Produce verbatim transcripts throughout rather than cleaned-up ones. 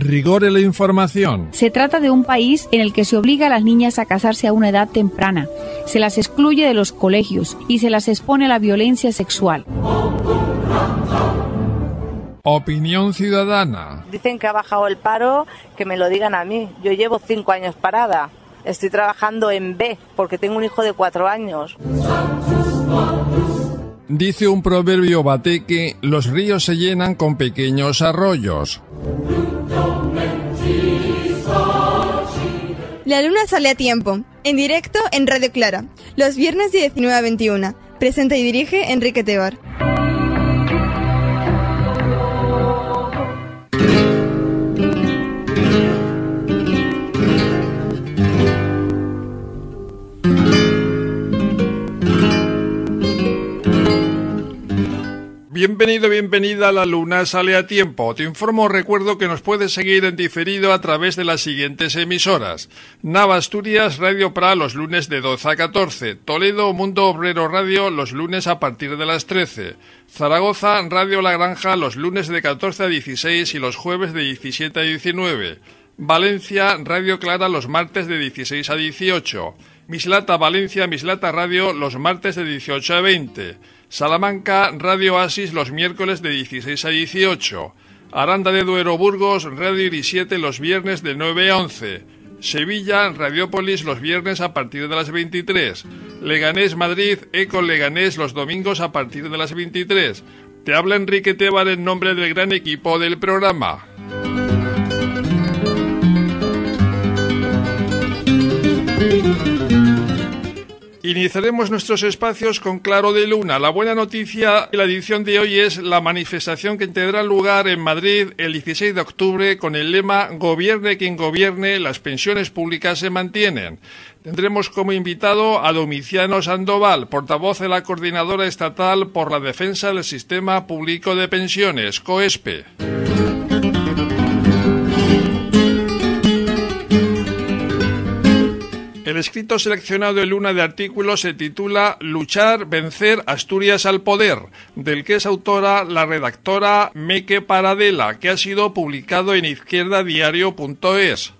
rigor en la información. Se trata de un país en el que se obliga a las niñas a casarse a una edad temprana, se las excluye de los colegios y se las expone a la violencia sexual. Opinión ciudadana. Dicen que ha bajado el paro, que me lo digan a mí. Yo llevo cinco años parada. Estoy trabajando en B, porque tengo un hijo de cuatro años. Dice un proverbio bateque, los ríos se llenan con pequeños arroyos. La luna sale a tiempo, en directo en Radio Clara, los viernes de diecinueve a veintiuna. Presenta y dirige Enrique Tebar. Bienvenido, bienvenida a La Luna Sale a Tiempo. Te informo, recuerdo que nos puedes seguir en diferido a través de las siguientes emisoras. Nava Asturias, Radio Pra, los lunes de doce a catorce. Toledo, Mundo Obrero Radio, los lunes a partir de las trece. Zaragoza, Radio La Granja, los lunes de catorce a dieciséis y los jueves de diecisiete a diecinueve. Valencia, Radio Clara, los martes de dieciséis a dieciocho. Mislata, Valencia, Mislata Radio, los martes de dieciocho a veinte. Salamanca, Radio Asis, los miércoles de dieciséis a dieciocho. Aranda de Duero, Burgos, Radio Iris siete, los viernes de nueve a once. Sevilla, Radiópolis, los viernes a partir de las veintitrés. Leganés, Madrid, Eco Leganés, los domingos a partir de las veintitrés. Te habla Enrique Tebar en nombre del gran equipo del programa. Iniciaremos nuestros espacios con Claro de Luna. La buena noticia de la edición de hoy es la manifestación que tendrá lugar en Madrid el dieciséis de octubre con el lema Gobierne quien gobierne, las pensiones públicas se mantienen. Tendremos como invitado a Domiciano Sandoval, portavoz de la Coordinadora Estatal por la Defensa del Sistema Público de Pensiones, COESPE. El escrito seleccionado de Luna de artículos se titula Luchar, vencer, Asturias al poder, del que es autora la redactora Meque Paradela, que ha sido publicado en izquierda diario punto es.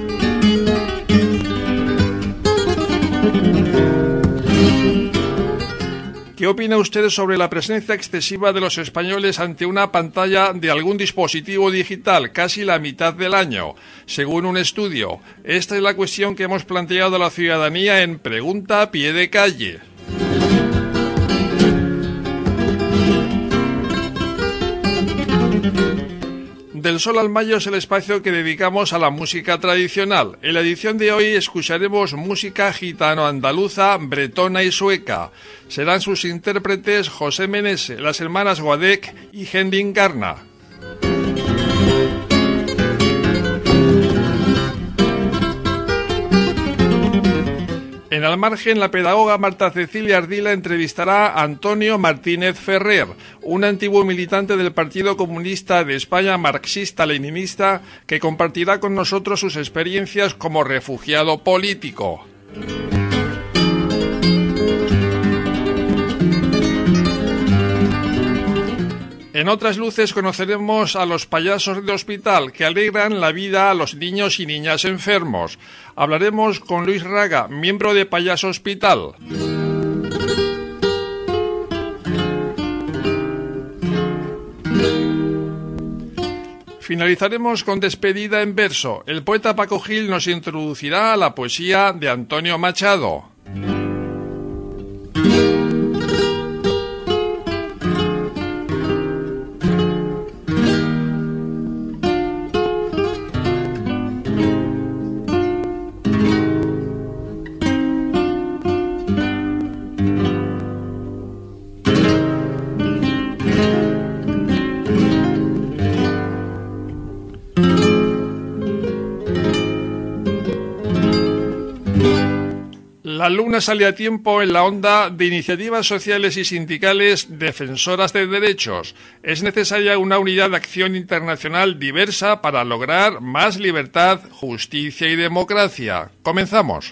¿Qué opina usted sobre la presencia excesiva de los españoles ante una pantalla de algún dispositivo digital casi la mitad del año? Según un estudio, esta es la cuestión que hemos planteado a la ciudadanía en Pregunta a Pie de Calle. Del Sol al Mayo es el espacio que dedicamos a la música tradicional. En la edición de hoy escucharemos música gitano-andaluza, bretona y sueca. Serán sus intérpretes José Menese, las hermanas Guadec y Hendin Garna. En Al Margen, la pedagoga Marta Cecilia Ardila entrevistará a Antonio Martínez Ferrer, un antiguo militante del Partido Comunista de España marxista-leninista que compartirá con nosotros sus experiencias como refugiado político. En Otras Luces conoceremos a los payasos de hospital que alegran la vida a los niños y niñas enfermos. Hablaremos con Luis Raga, miembro de Payaso Hospital. Finalizaremos con Despedida en verso. El poeta Paco Gil nos introducirá a la poesía de Antonio Machado. La Luna sale a tiempo en la onda de iniciativas sociales y sindicales defensoras de derechos. Es necesaria una unidad de acción internacional diversa para lograr más libertad, justicia y democracia. Comenzamos.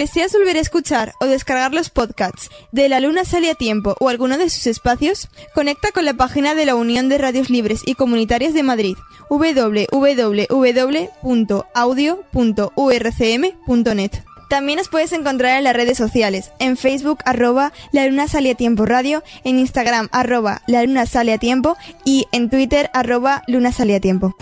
deseas volver a escuchar o descargar los podcasts de La Luna Sale a Tiempo o alguno de sus espacios, conecta con la página de la Unión de Radios Libres y Comunitarias de Madrid, doble u doble u doble u punto audio punto u r c m punto net. También nos puedes encontrar en las redes sociales, en Facebook arroba La Luna Sale a Tiempo Radio, en Instagram arroba La Luna Sale a Tiempo y en Twitter arroba Luna Sale a Tiempo.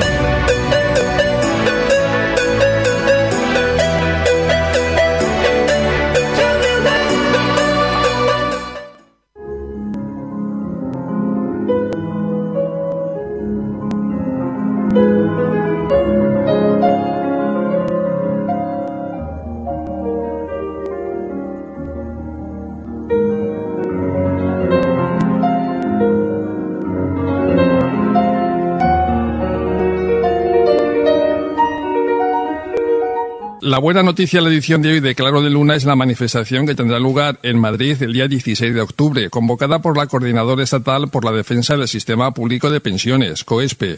La buena noticia de la edición de hoy de Claro de Luna es la manifestación que tendrá lugar en Madrid el día dieciséis de octubre, convocada por la Coordinadora Estatal por la Defensa del Sistema Público de Pensiones, COESPE.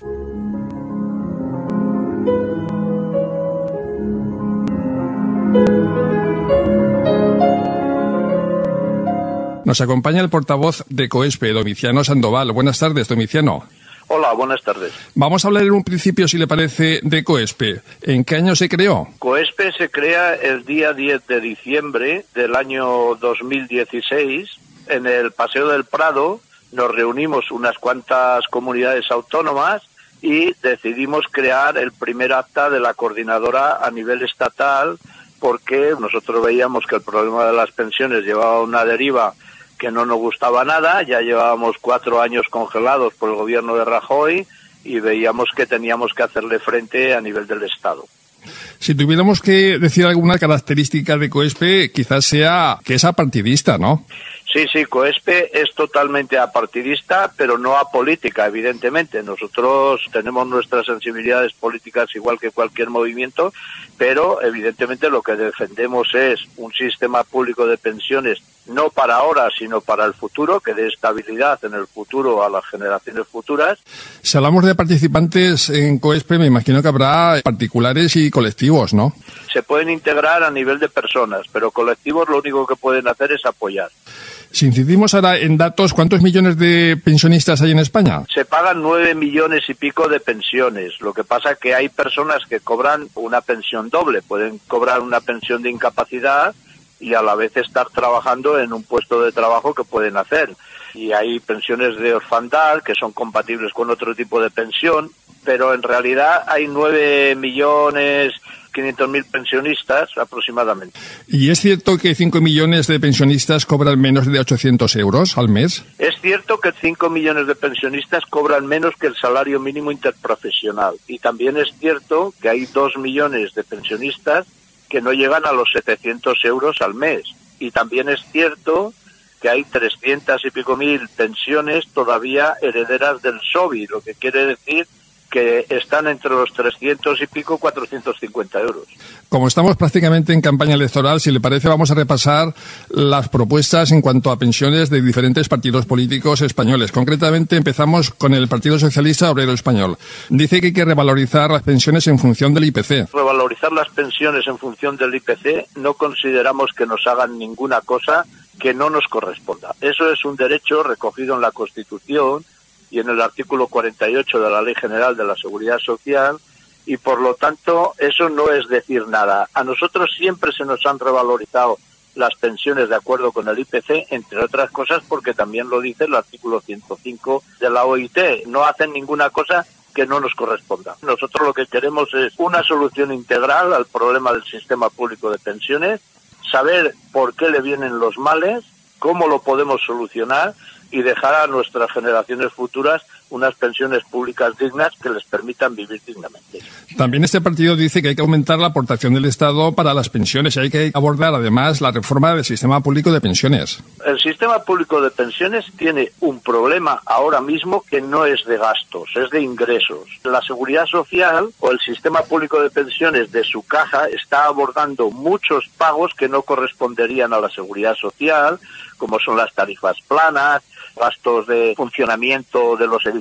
Nos acompaña el portavoz de COESPE, Domiciano Sandoval. Buenas tardes, Domiciano. Hola, buenas tardes. Vamos a hablar en un principio, si le parece, de COESPE. ¿En qué año se creó? COESPE se crea el día diez de diciembre del año dos mil dieciséis. En el Paseo del Prado nos reunimos unas cuantas comunidades autónomas y decidimos crear el primer acta de la coordinadora a nivel estatal, porque nosotros veíamos que el problema de las pensiones llevaba una deriva que no nos gustaba nada. Ya llevábamos cuatro años congelados por el gobierno de Rajoy y veíamos que teníamos que hacerle frente a nivel del Estado. Si tuviéramos que decir alguna característica de COESPE, quizás sea que es apartidista, ¿no? Sí, sí, COESPE es totalmente apartidista, pero no apolítica, evidentemente. Nosotros tenemos nuestras sensibilidades políticas igual que cualquier movimiento, pero evidentemente lo que defendemos es un sistema público de pensiones no para ahora, sino para el futuro, que dé estabilidad en el futuro a las generaciones futuras. Si hablamos de participantes en COESPE, me imagino que habrá particulares y colectivos, ¿no? Se pueden integrar a nivel de personas, pero colectivos lo único que pueden hacer es apoyar. Si incidimos ahora en datos, ¿cuántos millones de pensionistas hay en España? Se pagan nueve millones y pico de pensiones. Lo que pasa es que hay personas que cobran una pensión doble. Pueden cobrar una pensión de incapacidad y a la vez estar trabajando en un puesto de trabajo que pueden hacer. Y hay pensiones de orfandad que son compatibles con otro tipo de pensión, pero en realidad hay nueve millones quinientos mil pensionistas aproximadamente. ¿Y es cierto que cinco millones de pensionistas cobran menos de ochocientos euros al mes? Es cierto que cinco millones de pensionistas cobran menos que el salario mínimo interprofesional. Y también es cierto que hay dos millones de pensionistas que no llegan a los setecientos euros al mes. Y también es cierto que hay trescientas y pico mil pensiones todavía herederas del S O B I, lo que quiere decir que están entre los trescientos y pico, cuatrocientos cincuenta euros. Como estamos prácticamente en campaña electoral, si le parece, vamos a repasar las propuestas en cuanto a pensiones de diferentes partidos políticos españoles. Concretamente, empezamos con el Partido Socialista Obrero Español. Dice que hay que revalorizar las pensiones en función del I P C. Revalorizar las pensiones en función del I P C no consideramos que nos hagan ninguna cosa que no nos corresponda. Eso es un derecho recogido en la Constitución y en el artículo cuarenta y ocho de la Ley General de la Seguridad Social, y por lo tanto eso no es decir nada. A nosotros siempre se nos han revalorizado las pensiones de acuerdo con el I P C, entre otras cosas porque también lo dice el artículo ciento cinco de la O I T. No hacen ninguna cosa que no nos corresponda. Nosotros lo que queremos es una solución integral al problema del sistema público de pensiones, saber por qué le vienen los males, cómo lo podemos solucionar y dejar a nuestras generaciones futuras unas pensiones públicas dignas que les permitan vivir dignamente. También este partido dice que hay que aumentar la aportación del Estado para las pensiones y hay que abordar además la reforma del sistema público de pensiones. El sistema público de pensiones tiene un problema ahora mismo que no es de gastos, es de ingresos. La Seguridad Social o el sistema público de pensiones de su caja está abordando muchos pagos que no corresponderían a la Seguridad Social, como son las tarifas planas, gastos de funcionamiento de los edificios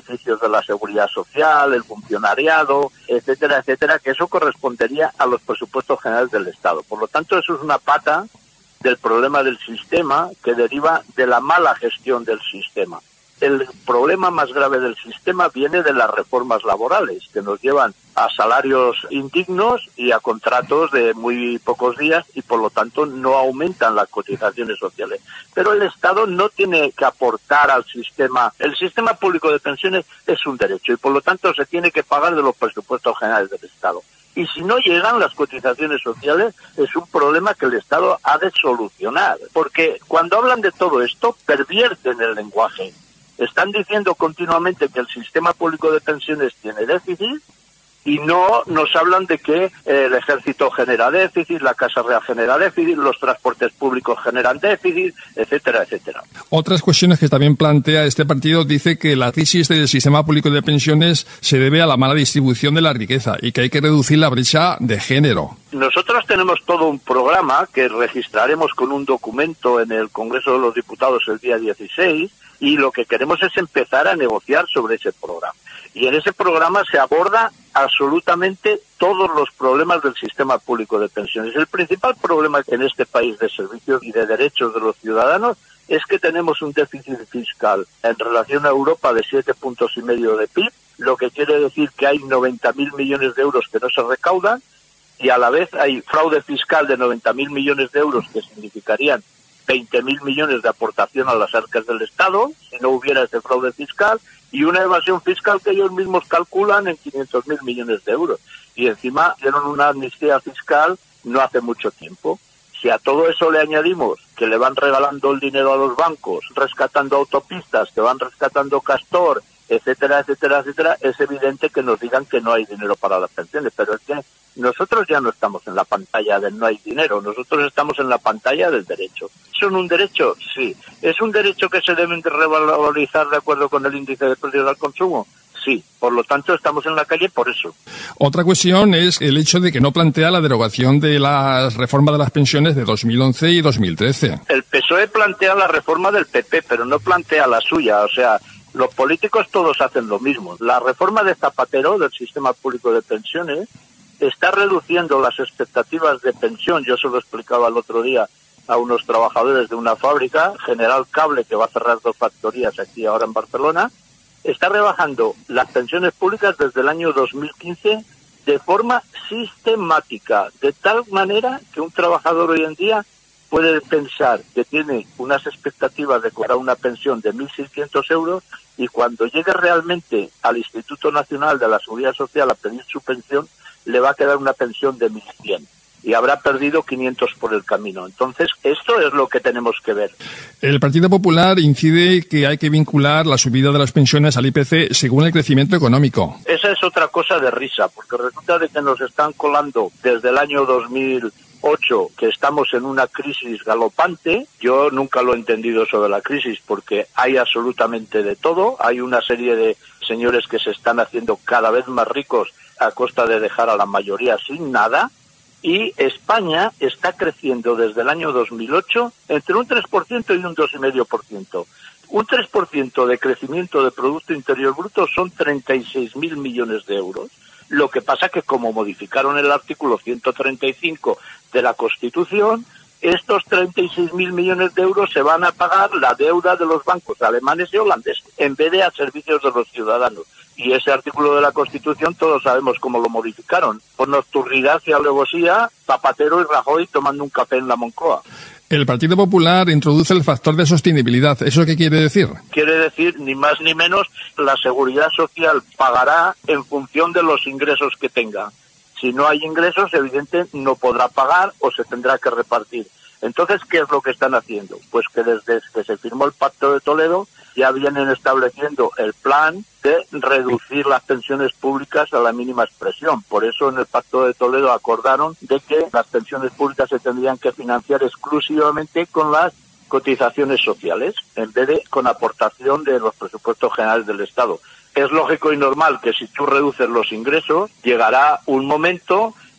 beneficios de la seguridad social, el funcionariado, etcétera, etcétera, que eso correspondería a los presupuestos generales del Estado. Por lo tanto, eso es una pata del problema del sistema que deriva de la mala gestión del sistema. El problema más grave del sistema viene de las reformas laborales, que nos llevan a salarios indignos y a contratos de muy pocos días y, por lo tanto, no aumentan las cotizaciones sociales. Pero el Estado no tiene que aportar al sistema. El sistema público de pensiones es un derecho y, por lo tanto, se tiene que pagar de los presupuestos generales del Estado. Y si no llegan las cotizaciones sociales, es un problema que el Estado ha de solucionar. Porque cuando hablan de todo esto, pervierten el lenguaje. Están diciendo continuamente que el sistema público de pensiones tiene déficit y no nos hablan de que el ejército genera déficit, la Casa Real genera déficit, los transportes públicos generan déficit, etcétera, etcétera. Otras cuestiones que también plantea este partido dice que la crisis del sistema público de pensiones se debe a la mala distribución de la riqueza y que hay que reducir la brecha de género. Nosotros tenemos todo un programa que registraremos con un documento en el Congreso de los Diputados el día dieciséis y lo que queremos es empezar a negociar sobre ese programa. Y en ese programa se aborda absolutamente todos los problemas del sistema público de pensiones. El principal problema en este país de servicios y de derechos de los ciudadanos es que tenemos un déficit fiscal en relación a Europa de siete puntos y medio de P I B, lo que quiere decir que hay noventa mil millones de euros que no se recaudan y a la vez hay fraude fiscal de noventa mil millones de euros que significarían veinte mil millones de aportación a las arcas del Estado, si no hubiera ese fraude fiscal, y una evasión fiscal que ellos mismos calculan en quinientos mil millones de euros. Y encima dieron una amnistía fiscal no hace mucho tiempo. Si a todo eso le añadimos que le van regalando el dinero a los bancos, rescatando autopistas, que van rescatando Castor, etcétera, etcétera, etcétera, es evidente que nos digan que no hay dinero para las pensiones, pero es que nosotros ya no estamos en la pantalla del no hay dinero, nosotros estamos en la pantalla del derecho. ¿Son un derecho? Sí. ¿Es un derecho que se deben de revalorizar de acuerdo con el índice de precios al consumo? Sí. Por lo tanto, estamos en la calle por eso. Otra cuestión es el hecho de que no plantea la derogación de la reforma de las pensiones de dos mil once y dos mil trece. El P S O E plantea la reforma del P P, pero no plantea la suya, o sea, los políticos todos hacen lo mismo. La reforma de Zapatero del sistema público de pensiones está reduciendo las expectativas de pensión. Yo se lo explicaba el otro día a unos trabajadores de una fábrica, General Cable, que va a cerrar dos factorías aquí ahora en Barcelona, está rebajando las pensiones públicas desde el año dos mil quince de forma sistemática, de tal manera que un trabajador hoy en día puede pensar que tiene unas expectativas de cobrar una pensión de mil seiscientos euros y cuando llegue realmente al Instituto Nacional de la Seguridad Social a pedir su pensión, le va a quedar una pensión de mil cien y habrá perdido quinientos por el camino. Entonces, esto es lo que tenemos que ver. El Partido Popular incide que hay que vincular la subida de las pensiones al I P C según el crecimiento económico. Esa es otra cosa de risa, porque resulta de que nos están colando desde el año dos mil ocho que estamos en una crisis galopante. Yo nunca lo he entendido eso de la crisis porque hay absolutamente de todo. Hay una serie de señores que se están haciendo cada vez más ricos a costa de dejar a la mayoría sin nada. Y España está creciendo desde el año dos mil ocho entre un tres por ciento y un dos coma cinco por ciento. Un tres por ciento de crecimiento de Producto Interior Bruto son treinta y seis mil millones de euros. Lo que pasa que como modificaron el artículo ciento treinta y cinco de la Constitución, estos treinta y seis mil millones de euros se van a pagar la deuda de los bancos alemanes y holandeses, en vez de a servicios de los ciudadanos. Y ese artículo de la Constitución todos sabemos cómo lo modificaron. Por nocturnidad y alevosía, Zapatero y Rajoy tomando un café en la Moncloa. El Partido Popular introduce el factor de sostenibilidad. ¿Eso qué quiere decir? Quiere decir, ni más ni menos, la Seguridad Social pagará en función de los ingresos que tenga. Si no hay ingresos, evidente, no podrá pagar o se tendrá que repartir. Entonces, ¿qué es lo que están haciendo? Pues que desde que se firmó el Pacto de Toledo ya vienen estableciendo el plan de reducir las pensiones públicas a la mínima expresión. Por eso en el Pacto de Toledo acordaron de que las pensiones públicas se tendrían que financiar exclusivamente con las cotizaciones sociales, en vez de con aportación de los presupuestos generales del Estado. Es lógico y normal que si tú reduces los ingresos, llegará un momento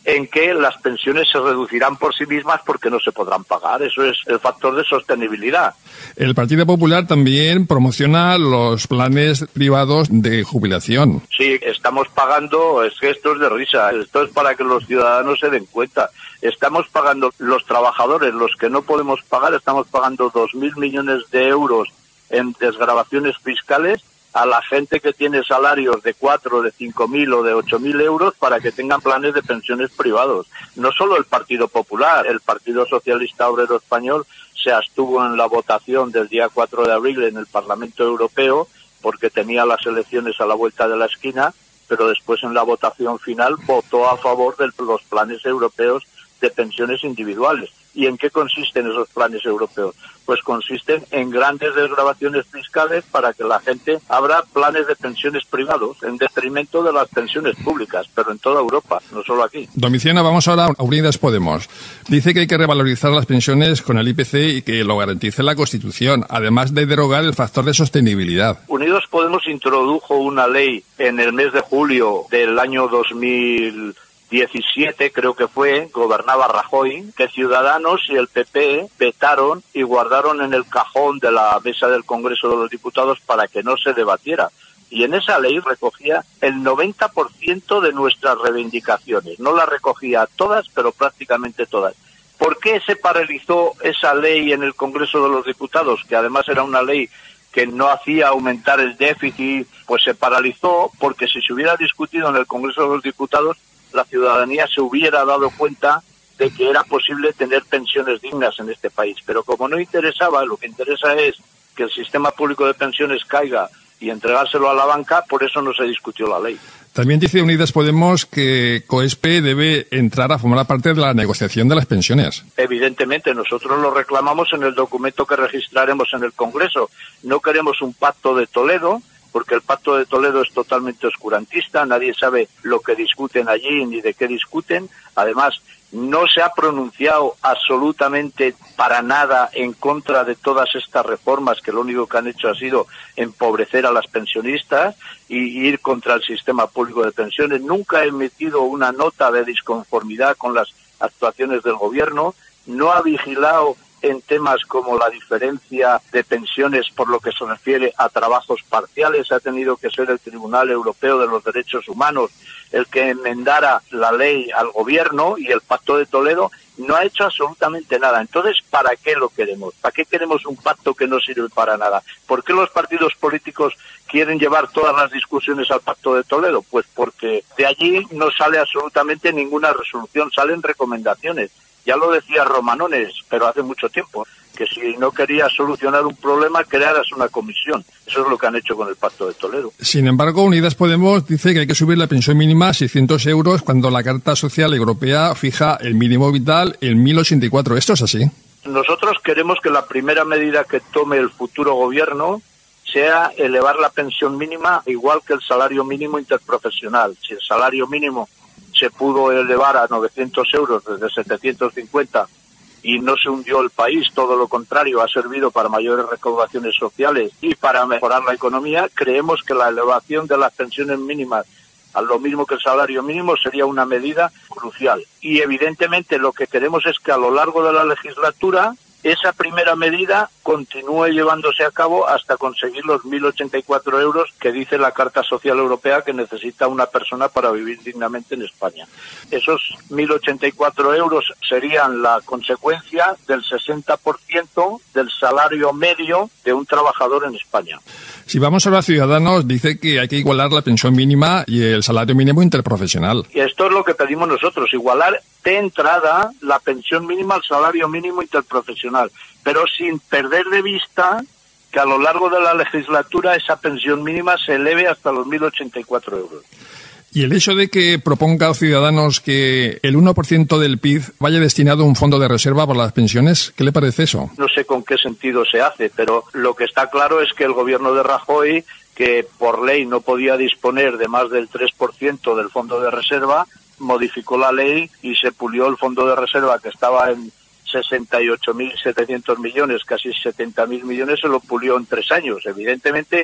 en que las pensiones se reducirán por sí mismas porque no se podrán pagar. Eso es el factor de sostenibilidad. El Partido Popular también promociona los planes privados de jubilación. Sí, estamos pagando, es que esto es de risa, esto es para que los ciudadanos se den cuenta. Estamos pagando, los trabajadores, los que no podemos pagar, estamos pagando dos mil millones de euros en desgravaciones fiscales a la gente que tiene salarios de cuatro, de cinco mil o de ocho mil euros para que tengan planes de pensiones privados. No solo el Partido Popular, el Partido Socialista Obrero Español se abstuvo en la votación del día cuatro de abril en el Parlamento Europeo porque tenía las elecciones a la vuelta de la esquina, pero después en la votación final votó a favor de los planes europeos de pensiones individuales. ¿Y en qué consisten esos planes europeos? Pues consisten en grandes desgravaciones fiscales para que la gente abra planes de pensiones privados en detrimento de las pensiones públicas, pero en toda Europa, no solo aquí. Domiciana, vamos ahora a Unidas Podemos. Dice que hay que revalorizar las pensiones con el I P C y que lo garantice la Constitución, además de derogar el factor de sostenibilidad. Unidos Podemos introdujo una ley en el mes de julio del año dos mil diecisiete, creo que fue, gobernaba Rajoy, que Ciudadanos y el P P vetaron y guardaron en el cajón de la mesa del Congreso de los Diputados para que no se debatiera. Y en esa ley recogía el noventa por ciento de nuestras reivindicaciones. No las recogía todas, pero prácticamente todas. ¿Por qué se paralizó esa ley en el Congreso de los Diputados? Que además era una ley que no hacía aumentar el déficit, pues se paralizó porque si se hubiera discutido en el Congreso de los Diputados, la ciudadanía se hubiera dado cuenta de que era posible tener pensiones dignas en este país. Pero como no interesaba, lo que interesa es que el sistema público de pensiones caiga y entregárselo a la banca, por eso no se discutió la ley. También dice Unidas Podemos que COESPE debe entrar a formar parte de la negociación de las pensiones. Evidentemente, nosotros lo reclamamos en el documento que registraremos en el Congreso. No queremos un pacto de Toledo, porque el Pacto de Toledo es totalmente oscurantista, nadie sabe lo que discuten allí ni de qué discuten. Además, no se ha pronunciado absolutamente para nada en contra de todas estas reformas que lo único que han hecho ha sido empobrecer a las pensionistas y ir contra el sistema público de pensiones. Nunca ha emitido una nota de disconformidad con las actuaciones del gobierno, no ha vigilado en temas como la diferencia de pensiones por lo que se refiere a trabajos parciales. Ha tenido que ser el Tribunal Europeo de los Derechos Humanos el que enmendara la ley al gobierno, y el Pacto de Toledo no ha hecho absolutamente nada. Entonces, ¿para qué lo queremos? ¿Para qué queremos un pacto que no sirve para nada? ¿Por qué los partidos políticos quieren llevar todas las discusiones al Pacto de Toledo? Pues porque de allí no sale absolutamente ninguna resolución, salen recomendaciones. Ya lo decía Romanones, pero hace mucho tiempo, que si no querías solucionar un problema, crearas una comisión. Eso es lo que han hecho con el Pacto de Toledo. Sin embargo, Unidas Podemos dice que hay que subir la pensión mínima a seiscientos euros cuando la Carta Social Europea fija el mínimo vital en mil ochenta y cuatro. ¿Esto es así? Nosotros queremos que la primera medida que tome el futuro gobierno sea elevar la pensión mínima igual que el salario mínimo interprofesional. Si el salario mínimo se pudo elevar a novecientos euros desde setecientos cincuenta y no se hundió el país, todo lo contrario, ha servido para mayores recaudaciones sociales y para mejorar la economía, creemos que la elevación de las pensiones mínimas a lo mismo que el salario mínimo sería una medida crucial. Y evidentemente lo que queremos es que a lo largo de la legislatura esa primera medida continúe llevándose a cabo hasta conseguir los mil ochenta y cuatro euros que dice la Carta Social Europea que necesita una persona para vivir dignamente en España. Esos mil ochenta y cuatro euros serían la consecuencia del sesenta por ciento del salario medio de un trabajador en España. Si vamos ahora a Ciudadanos, dice que hay que igualar la pensión mínima y el salario mínimo interprofesional. Y esto es lo que pedimos nosotros, igualar de entrada la pensión mínima al salario mínimo interprofesional, pero sin perder de vista que a lo largo de la legislatura esa pensión mínima se eleve hasta los mil ochenta y cuatro euros. Y el hecho de que proponga a Ciudadanos que el uno por ciento del P I B vaya destinado a un fondo de reserva para las pensiones, ¿qué le parece eso? No sé con qué sentido se hace, pero lo que está claro es que el gobierno de Rajoy, que por ley no podía disponer de más del tres por ciento del fondo de reserva, modificó la ley y se pulió el fondo de reserva que estaba en sesenta y ocho mil setecientos millones, casi setenta mil millones, se lo pulió en tres años. Evidentemente,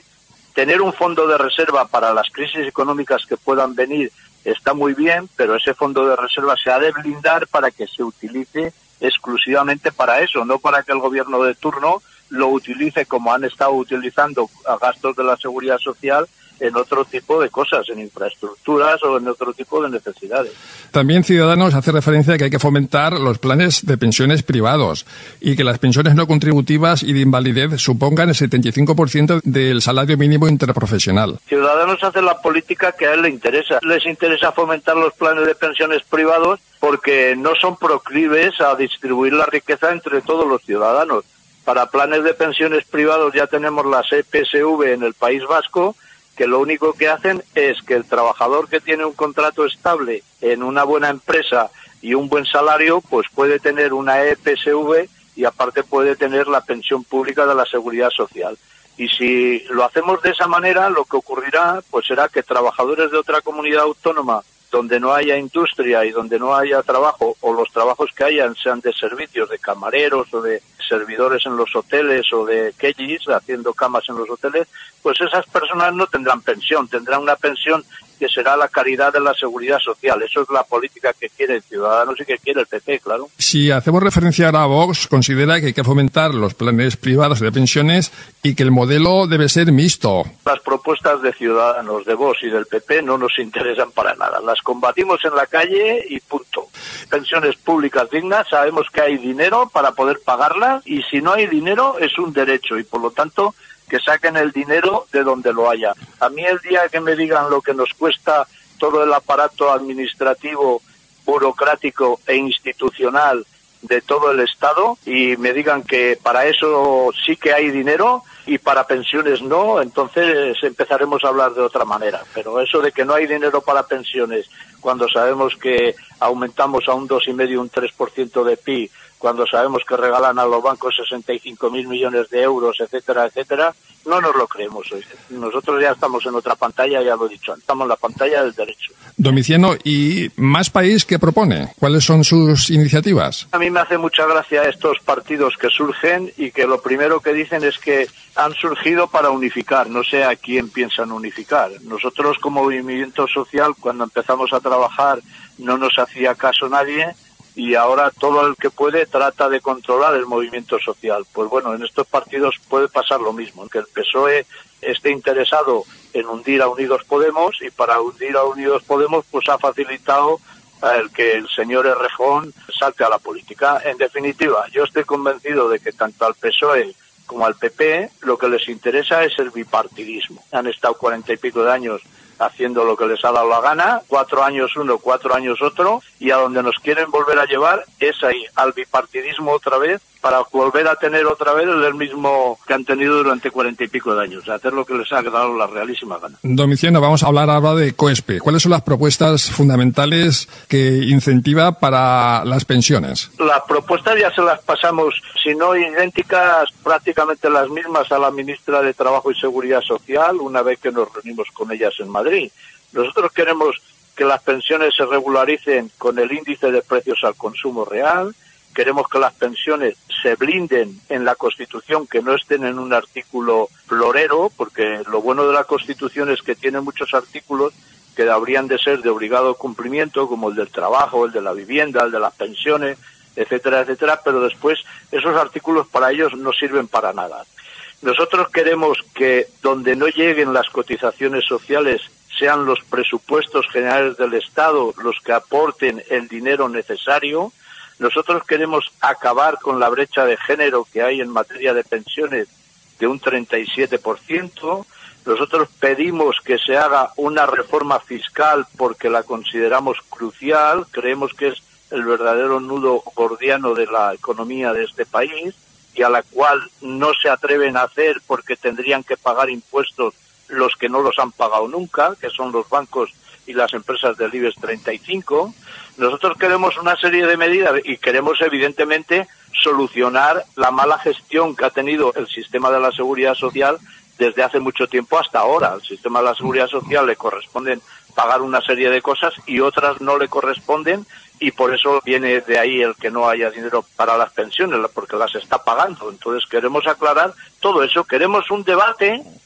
tener un fondo de reserva para las crisis económicas que puedan venir está muy bien, pero ese fondo de reserva se ha de blindar para que se utilice exclusivamente para eso, no para que el gobierno de turno lo utilice como han estado utilizando a gastos de la seguridad social en otro tipo de cosas, en infraestructuras o en otro tipo de necesidades. También Ciudadanos hace referencia a que hay que fomentar los planes de pensiones privados y que las pensiones no contributivas y de invalidez supongan el setenta y cinco por ciento del salario mínimo interprofesional. Ciudadanos hace la política que a él le interesa. Les interesa fomentar los planes de pensiones privados porque no son proclives a distribuir la riqueza entre todos los ciudadanos. Para planes de pensiones privados ya tenemos las E P S V en el País Vasco, que lo único que hacen es que el trabajador que tiene un contrato estable en una buena empresa y un buen salario, pues puede tener una E P S V y aparte puede tener la pensión pública de la Seguridad Social. Y si lo hacemos de esa manera, lo que ocurrirá pues será que trabajadores de otra comunidad autónoma donde no haya industria y donde no haya trabajo, o los trabajos que hayan sean de servicios, de camareros o de servidores en los hoteles o de kellis haciendo camas en los hoteles, pues esas personas no tendrán pensión, tendrán una pensión que será la caridad de la seguridad social. Eso es la política que quiere Ciudadanos y que quiere el P P, claro. Si hacemos referencia ahora a Vox, considera que hay que fomentar los planes privados de pensiones y que el modelo debe ser mixto. Las propuestas de Ciudadanos, de Vox y del P P no nos interesan para nada. Las combatimos en la calle y punto. Pensiones públicas dignas, sabemos que hay dinero para poder pagarlas y si no hay dinero es un derecho y por lo tanto que saquen el dinero de donde lo haya. A mí el día que me digan lo que nos cuesta todo el aparato administrativo, burocrático e institucional de todo el Estado y me digan que para eso sí que hay dinero y para pensiones no, entonces empezaremos a hablar de otra manera. Pero eso de que no hay dinero para pensiones cuando sabemos que aumentamos a un dos coma cinco, un tres por ciento de P I B, cuando sabemos que regalan a los bancos sesenta y cinco mil millones de euros, etcétera, etcétera, no nos lo creemos. Nosotros ya estamos en otra pantalla, ya lo he dicho, estamos en la pantalla del derecho. Domiciano, ¿y Más País qué propone? ¿Cuáles son sus iniciativas? A mí me hace mucha gracia estos partidos que surgen y que lo primero que dicen es que han surgido para unificar. No sé a quién piensan unificar. Nosotros como movimiento social, cuando empezamos a trabajar, no nos hacía caso nadie y ahora todo el que puede trata de controlar el movimiento social. Pues bueno, en estos partidos puede pasar lo mismo, que el P S O E esté interesado en hundir a Unidos Podemos y para hundir a Unidos Podemos pues ha facilitado el que el señor Errejón salte a la política. En definitiva, yo estoy convencido de que tanto al P S O E como al P P lo que les interesa es el bipartidismo. Han estado cuarenta y pico de años haciendo lo que les ha dado la gana, cuatro años uno, cuatro años otro, y a donde nos quieren volver a llevar es ahí, al bipartidismo otra vez, para volver a tener otra vez el mismo que han tenido durante cuarenta y pico de años, hacer lo que les ha dado la realísima gana. Domiciano, vamos a hablar ahora de COESPE. ¿Cuáles son las propuestas fundamentales que incentiva para las pensiones? Las propuestas ya se las pasamos, si no idénticas, prácticamente las mismas a la ministra de Trabajo y Seguridad Social, una vez que nos reunimos con ellas en Madrid. Nosotros queremos que las pensiones se regularicen con el índice de precios al consumo real, queremos que las pensiones se blinden en la Constitución, que no estén en un artículo florero, porque lo bueno de la Constitución es que tiene muchos artículos que habrían de ser de obligado cumplimiento, como el del trabajo, el de la vivienda, el de las pensiones, etcétera, etcétera, pero después esos artículos para ellos no sirven para nada. Nosotros queremos que donde no lleguen las cotizaciones sociales sean los presupuestos generales del Estado los que aporten el dinero necesario. Nosotros queremos acabar con la brecha de género que hay en materia de pensiones de un treinta y siete por ciento. Nosotros pedimos que se haga una reforma fiscal porque la consideramos crucial, creemos que es el verdadero nudo gordiano de la economía de este país y a la cual no se atreven a hacer porque tendrían que pagar impuestos los que no los han pagado nunca, que son los bancos y las empresas del IBEX treinta y cinco. Nosotros queremos una serie de medidas y queremos evidentemente solucionar la mala gestión que ha tenido el sistema de la seguridad social desde hace mucho tiempo hasta ahora. Al sistema de la seguridad social le corresponden pagar una serie de cosas y otras no le corresponden y por eso viene de ahí el que no haya dinero para las pensiones, porque las está pagando. Entonces queremos aclarar todo eso, queremos un debate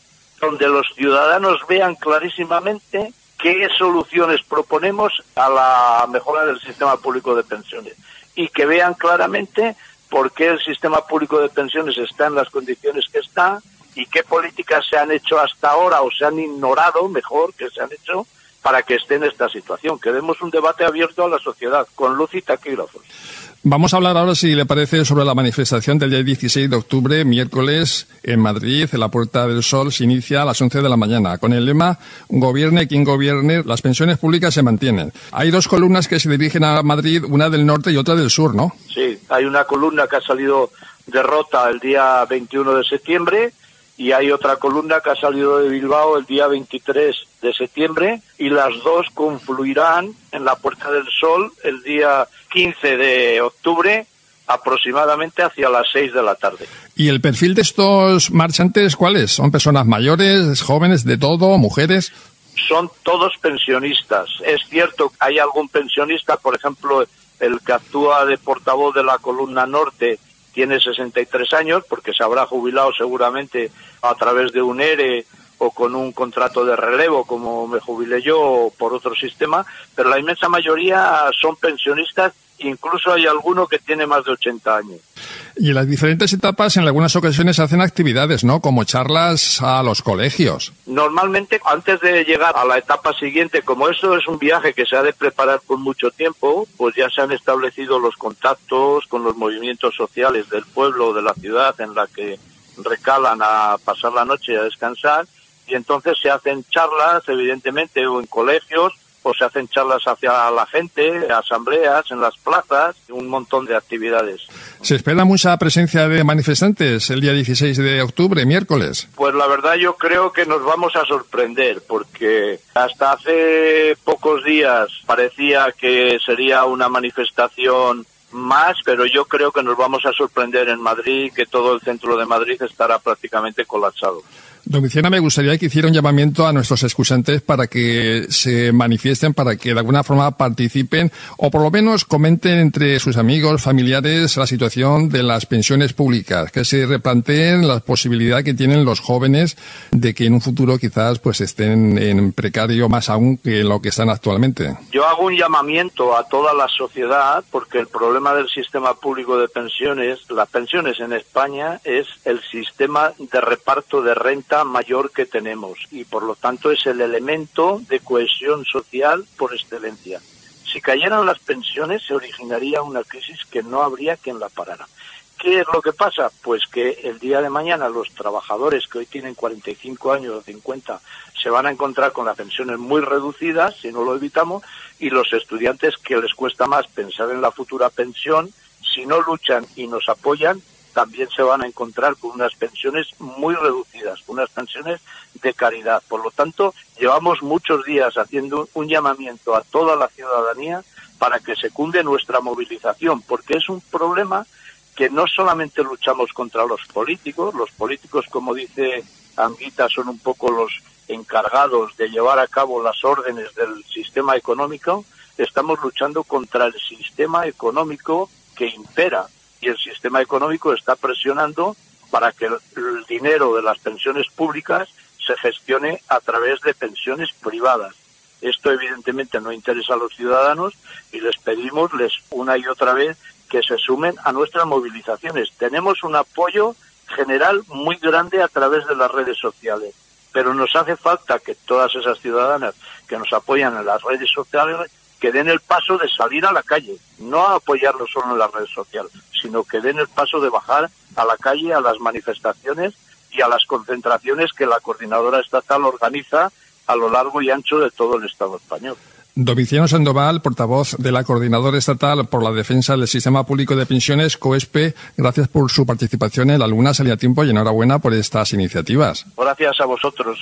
donde los ciudadanos vean clarísimamente qué soluciones proponemos a la mejora del sistema público de pensiones y que vean claramente por qué el sistema público de pensiones está en las condiciones que está y qué políticas se han hecho hasta ahora o se han ignorado, mejor, que se han hecho para que esté en esta situación. Que demos un debate abierto a la sociedad, con luz y taquígrafos. Vamos a hablar ahora, si le parece, sobre la manifestación del día dieciséis de octubre, miércoles, en Madrid, en la Puerta del Sol. Se inicia a las once de la mañana, con el lema «Gobierne quien gobierne, las pensiones públicas se mantienen». Hay dos columnas que se dirigen a Madrid, una del norte y otra del sur, ¿no? Sí, hay una columna que ha salido de Rota el día veintiuno de septiembre, y hay otra columna que ha salido de Bilbao el día veintitrés de septiembre, y las dos confluirán en la Puerta del Sol el día quince de octubre, aproximadamente hacia las seis de la tarde. ¿Y el perfil de estos marchantes cuál es? ¿Son personas mayores, jóvenes, de todo, mujeres? Son todos pensionistas. Es cierto que hay algún pensionista, por ejemplo, el que actúa de portavoz de la columna norte, tiene sesenta y tres años, porque se habrá jubilado seguramente a través de un E R E o con un contrato de relevo, como me jubilé yo, o por otro sistema, pero la inmensa mayoría son pensionistas, incluso hay alguno que tiene más de ochenta años. Y en las diferentes etapas, en algunas ocasiones hacen actividades, ¿no?, como charlas a los colegios. Normalmente, antes de llegar a la etapa siguiente, como esto es un viaje que se ha de preparar con mucho tiempo, pues ya se han establecido los contactos con los movimientos sociales del pueblo o de la ciudad en la que recalan a pasar la noche y a descansar, y entonces se hacen charlas, evidentemente, o en colegios, o se hacen charlas hacia la gente, asambleas en las plazas, un montón de actividades. ¿Se espera mucha presencia de manifestantes el día dieciséis de octubre, miércoles? Pues la verdad yo creo que nos vamos a sorprender, porque hasta hace pocos días parecía que sería una manifestación más, pero yo creo que nos vamos a sorprender en Madrid, que todo el centro de Madrid estará prácticamente colapsado. Domiciana, me gustaría que hiciera un llamamiento a nuestros escuchantes para que se manifiesten, para que de alguna forma participen o por lo menos comenten entre sus amigos, familiares, la situación de las pensiones públicas, que se replanteen la posibilidad que tienen los jóvenes de que en un futuro quizás pues estén en precario más aún que lo que están actualmente. Yo hago un llamamiento a toda la sociedad, porque el problema del sistema público de pensiones, las pensiones en España, es el sistema de reparto de renta mayor que tenemos y por lo tanto es el elemento de cohesión social por excelencia. Si cayeran las pensiones se originaría una crisis que no habría quien la parara. ¿Qué es lo que pasa? Pues que el día de mañana los trabajadores que hoy tienen cuarenta y cinco años o cincuenta se van a encontrar con las pensiones muy reducidas si no lo evitamos, y los estudiantes que les cuesta más pensar en la futura pensión, si no luchan y nos apoyan, también se van a encontrar con unas pensiones muy reducidas, unas pensiones de caridad. Por lo tanto, llevamos muchos días haciendo un llamamiento a toda la ciudadanía para que se cunde nuestra movilización, porque es un problema que no solamente luchamos contra los políticos, los políticos, como dice Anguita, son un poco los encargados de llevar a cabo las órdenes del sistema económico, estamos luchando contra el sistema económico que impera. Y el sistema económico está presionando para que el dinero de las pensiones públicas se gestione a través de pensiones privadas. Esto evidentemente no interesa a los ciudadanos y les pedimos les una y otra vez que se sumen a nuestras movilizaciones. Tenemos un apoyo general muy grande a través de las redes sociales, pero nos hace falta que todas esas ciudadanas que nos apoyan en las redes sociales que den el paso de salir a la calle, no a apoyarlo solo en las redes sociales, sino que den el paso de bajar a la calle, a las manifestaciones y a las concentraciones que la Coordinadora Estatal organiza a lo largo y ancho de todo el Estado español. Domiciano Sandoval, portavoz de la Coordinadora Estatal por la Defensa del Sistema Público de Pensiones, COESPE, gracias por su participación en La Luna Salía a Tiempo y enhorabuena por estas iniciativas. Gracias a vosotros.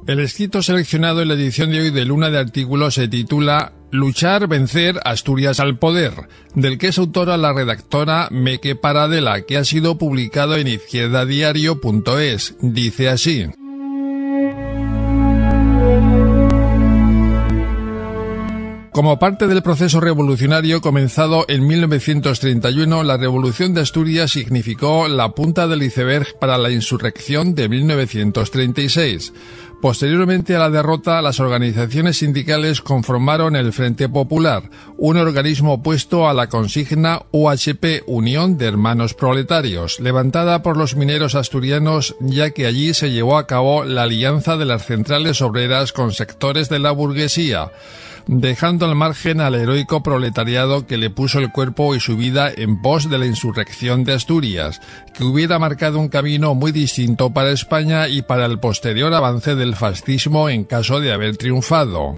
El escrito seleccionado en la edición de hoy de Luna de Artículos se titula Luchar, vencer, Asturias al poder, del que es autora la redactora Meque Paradela, que ha sido publicado en izquierda diario punto es. Dice así: Como parte del proceso revolucionario comenzado en mil novecientos treinta y uno, la Revolución de Asturias significó la punta del iceberg para la insurrección de mil novecientos treinta y seis. Posteriormente a la derrota, las organizaciones sindicales conformaron el Frente Popular, un organismo opuesto a la consigna U H P, Unión de Hermanos Proletarios, levantada por los mineros asturianos, ya que allí se llevó a cabo la alianza de las centrales obreras con sectores de la burguesía, dejando al margen al heroico proletariado que le puso el cuerpo y su vida en pos de la insurrección de Asturias, que hubiera marcado un camino muy distinto para España y para el posterior avance del fascismo en caso de haber triunfado.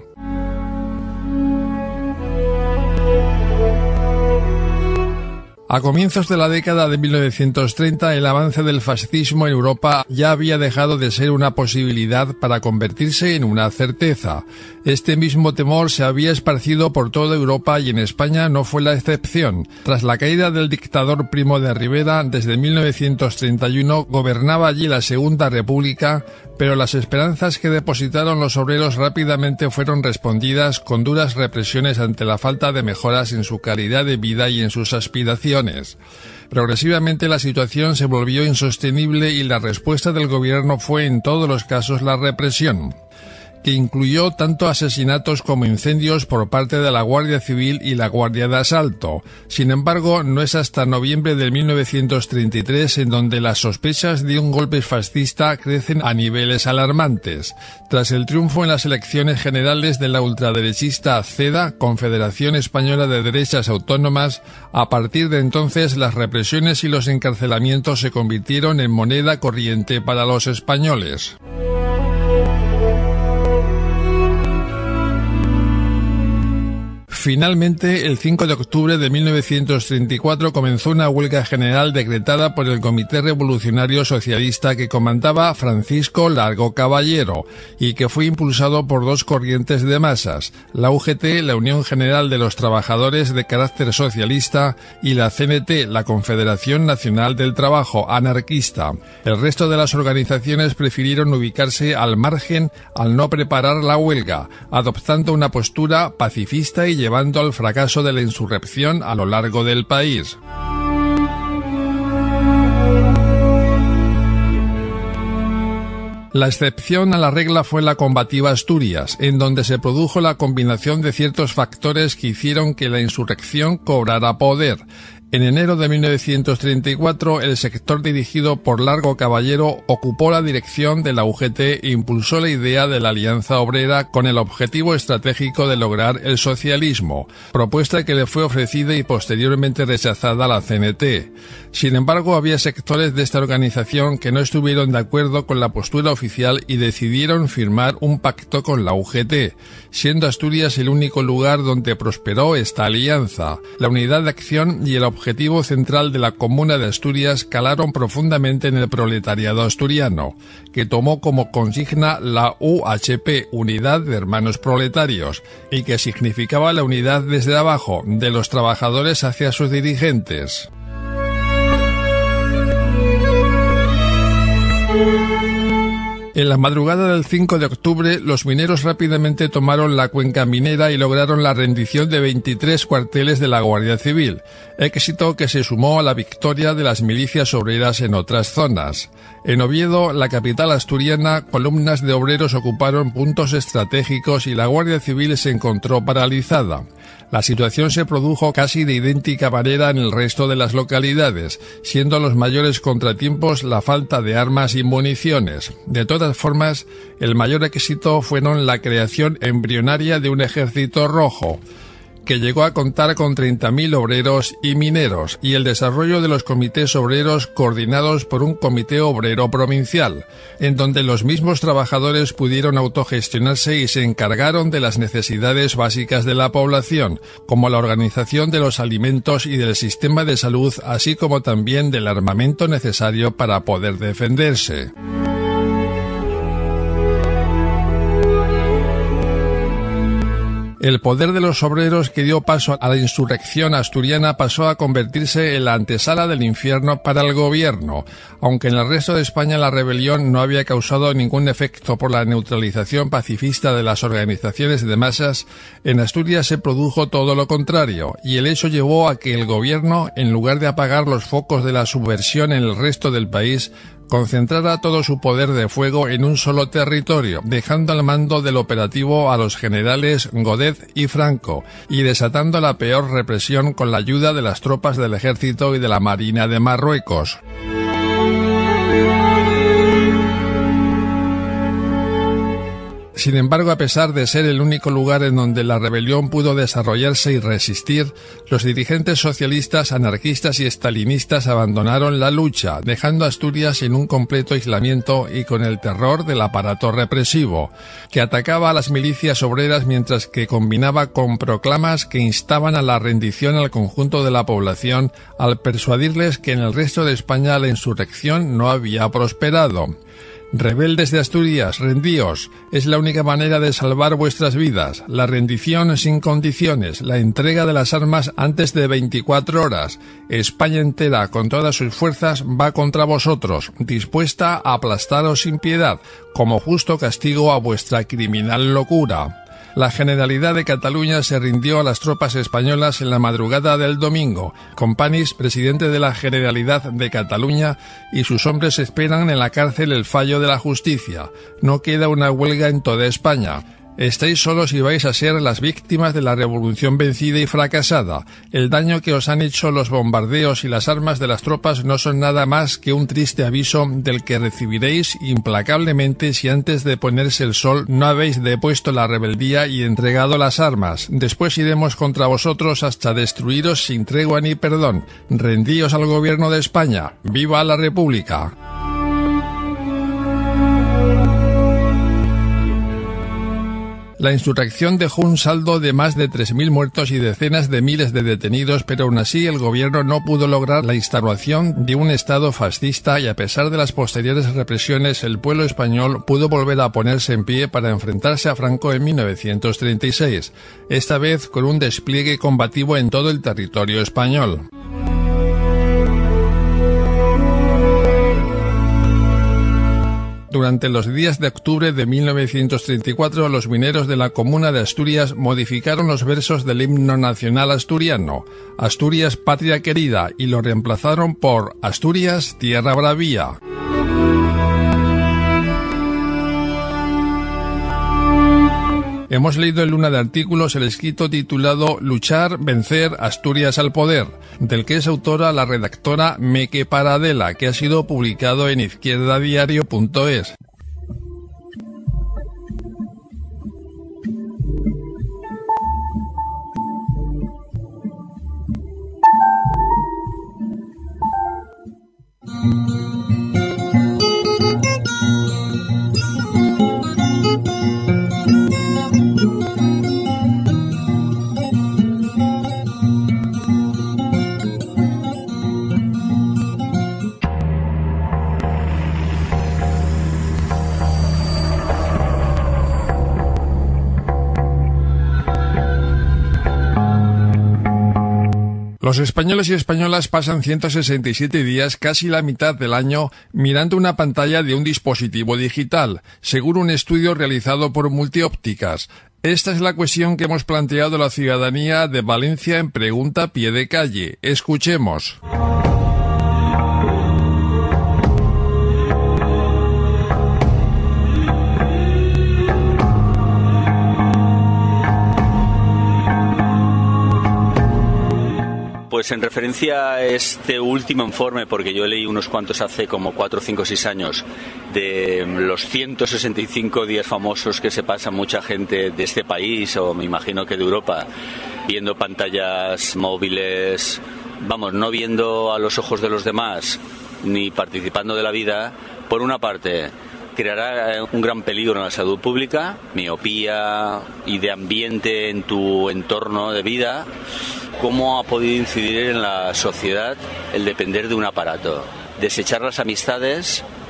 A comienzos de la década de mil novecientos treinta, el avance del fascismo en Europa ya había dejado de ser una posibilidad para convertirse en una certeza. Este mismo temor se había esparcido por toda Europa y en España no fue la excepción. Tras la caída del dictador Primo de Rivera, desde mil novecientos treinta y uno gobernaba allí la Segunda República, pero las esperanzas que depositaron los obreros rápidamente fueron respondidas con duras represiones ante la falta de mejoras en su calidad de vida y en sus aspiraciones. Progresivamente la situación se volvió insostenible y la respuesta del gobierno fue en todos los casos la represión, que incluyó tanto asesinatos como incendios por parte de la Guardia Civil y la Guardia de Asalto. Sin embargo, no es hasta noviembre de mil novecientos treinta y tres en donde las sospechas de un golpe fascista crecen a niveles alarmantes. Tras el triunfo en las elecciones generales de la ultraderechista CEDA, Confederación Española de Derechas Autónomas, a partir de entonces las represiones y los encarcelamientos se convirtieron en moneda corriente para los españoles. Finalmente, el cinco de octubre de mil novecientos treinta y cuatro comenzó una huelga general decretada por el Comité Revolucionario Socialista que comandaba Francisco Largo Caballero y que fue impulsado por dos corrientes de masas, la U G T, la Unión General de los Trabajadores de carácter socialista, y la C N T, la Confederación Nacional del Trabajo, anarquista. El resto de las organizaciones prefirieron ubicarse al margen al no preparar la huelga, adoptando una postura pacifista y llevando al fracaso de la insurrección a lo largo del país. La excepción a la regla fue la combativa Asturias, en donde se produjo la combinación de ciertos factores que hicieron que la insurrección cobrara poder. En enero de mil novecientos treinta y cuatro, el sector dirigido por Largo Caballero ocupó la dirección de la U G T e impulsó la idea de la Alianza Obrera con el objetivo estratégico de lograr el socialismo, propuesta que le fue ofrecida y posteriormente rechazada a la C N T. Sin embargo, había sectores de esta organización que no estuvieron de acuerdo con la postura oficial y decidieron firmar un pacto con la U G T, siendo Asturias el único lugar donde prosperó esta alianza. La unidad de acción y el objetivo central de la Comuna de Asturias calaron profundamente en el proletariado asturiano, que tomó como consigna la U H P, Unidad de Hermanos Proletarios, y que significaba la unidad desde abajo, de los trabajadores hacia sus dirigentes. En la madrugada del cinco de octubre, los mineros rápidamente tomaron la cuenca minera y lograron la rendición de veintitrés cuarteles de la Guardia Civil, éxito que se sumó a la victoria de las milicias obreras en otras zonas. En Oviedo, la capital asturiana, columnas de obreros ocuparon puntos estratégicos y la Guardia Civil se encontró paralizada. La situación se produjo casi de idéntica manera en el resto de las localidades, siendo los mayores contratiempos la falta de armas y municiones. De todas formas, el mayor éxito fueron la creación embrionaria de un ejército rojo, que llegó a contar con treinta mil obreros y mineros, y el desarrollo de los comités obreros coordinados por un comité obrero provincial, en donde los mismos trabajadores pudieron autogestionarse y se encargaron de las necesidades básicas de la población, como la organización de los alimentos y del sistema de salud, así como también del armamento necesario para poder defenderse. El poder de los obreros que dio paso a la insurrección asturiana pasó a convertirse en la antesala del infierno para el gobierno, aunque en el resto de España la rebelión no había causado ningún efecto por la neutralización pacifista de las organizaciones de masas. En Asturias se produjo todo lo contrario, y el hecho llevó a que el gobierno, en lugar de apagar los focos de la subversión en el resto del país, concentrara todo su poder de fuego en un solo territorio, dejando al mando del operativo a los generales Godet y Franco, y desatando la peor represión con la ayuda de las tropas del ejército y de la marina de Marruecos. Sin embargo, a pesar de ser el único lugar en donde la rebelión pudo desarrollarse y resistir, los dirigentes socialistas, anarquistas y estalinistas abandonaron la lucha, dejando a Asturias en un completo aislamiento y con el terror del aparato represivo, que atacaba a las milicias obreras mientras que combinaba con proclamas que instaban a la rendición al conjunto de la población al persuadirles que en el resto de España la insurrección no había prosperado. Rebeldes de Asturias, rendíos, es la única manera de salvar vuestras vidas, la rendición sin condiciones, la entrega de las armas antes de veinticuatro horas. España entera, con todas sus fuerzas, va contra vosotros, dispuesta a aplastaros sin piedad, como justo castigo a vuestra criminal locura. La Generalidad de Cataluña se rindió a las tropas españolas en la madrugada del domingo. Companys, presidente de la Generalidad de Cataluña, y sus hombres esperan en la cárcel el fallo de la justicia. No queda una huelga en toda España. Estáis solos y vais a ser las víctimas de la revolución vencida y fracasada. El daño que os han hecho los bombardeos y las armas de las tropas no son nada más que un triste aviso del que recibiréis implacablemente si antes de ponerse el sol no habéis depuesto la rebeldía y entregado las armas. Después iremos contra vosotros hasta destruiros sin tregua ni perdón. Rendíos al gobierno de España. ¡Viva la República! La insurrección dejó un saldo de más de tres mil muertos y decenas de miles de detenidos, pero aún así el gobierno no pudo lograr la instauración de un Estado fascista y a pesar de las posteriores represiones, el pueblo español pudo volver a ponerse en pie para enfrentarse a Franco en mil novecientos treinta y seis, esta vez con un despliegue combativo en todo el territorio español. Durante los días de octubre de mil novecientos treinta y cuatro, los mineros de la comuna de Asturias modificaron los versos del himno nacional asturiano, Asturias, patria querida, y lo reemplazaron por Asturias, tierra bravía. Hemos leído en Luna de Artículos el escrito titulado Luchar, vencer, Asturias al poder, del que es autora la redactora Meque Paradela, que ha sido publicado en izquierda diario punto es. Los españoles y españolas pasan ciento sesenta y siete días, casi la mitad del año, mirando una pantalla de un dispositivo digital, según un estudio realizado por Multiópticas. Esta es la cuestión que hemos planteado a la ciudadanía de Valencia en Pregunta a Pie de Calle. Escuchemos. Pues en referencia a este último informe, porque yo leí unos cuantos hace como cuatro, cinco, seis años, de los ciento sesenta y cinco días famosos que se pasa mucha gente de este país, o me imagino que de Europa, viendo pantallas móviles, vamos, no viendo a los ojos de los demás, ni participando de la vida, por una parte creará un gran peligro en la salud pública, miopía y de ambiente en tu entorno de vida. ¿Cómo ha podido incidir en la sociedad el depender de un aparato? Desechar las amistades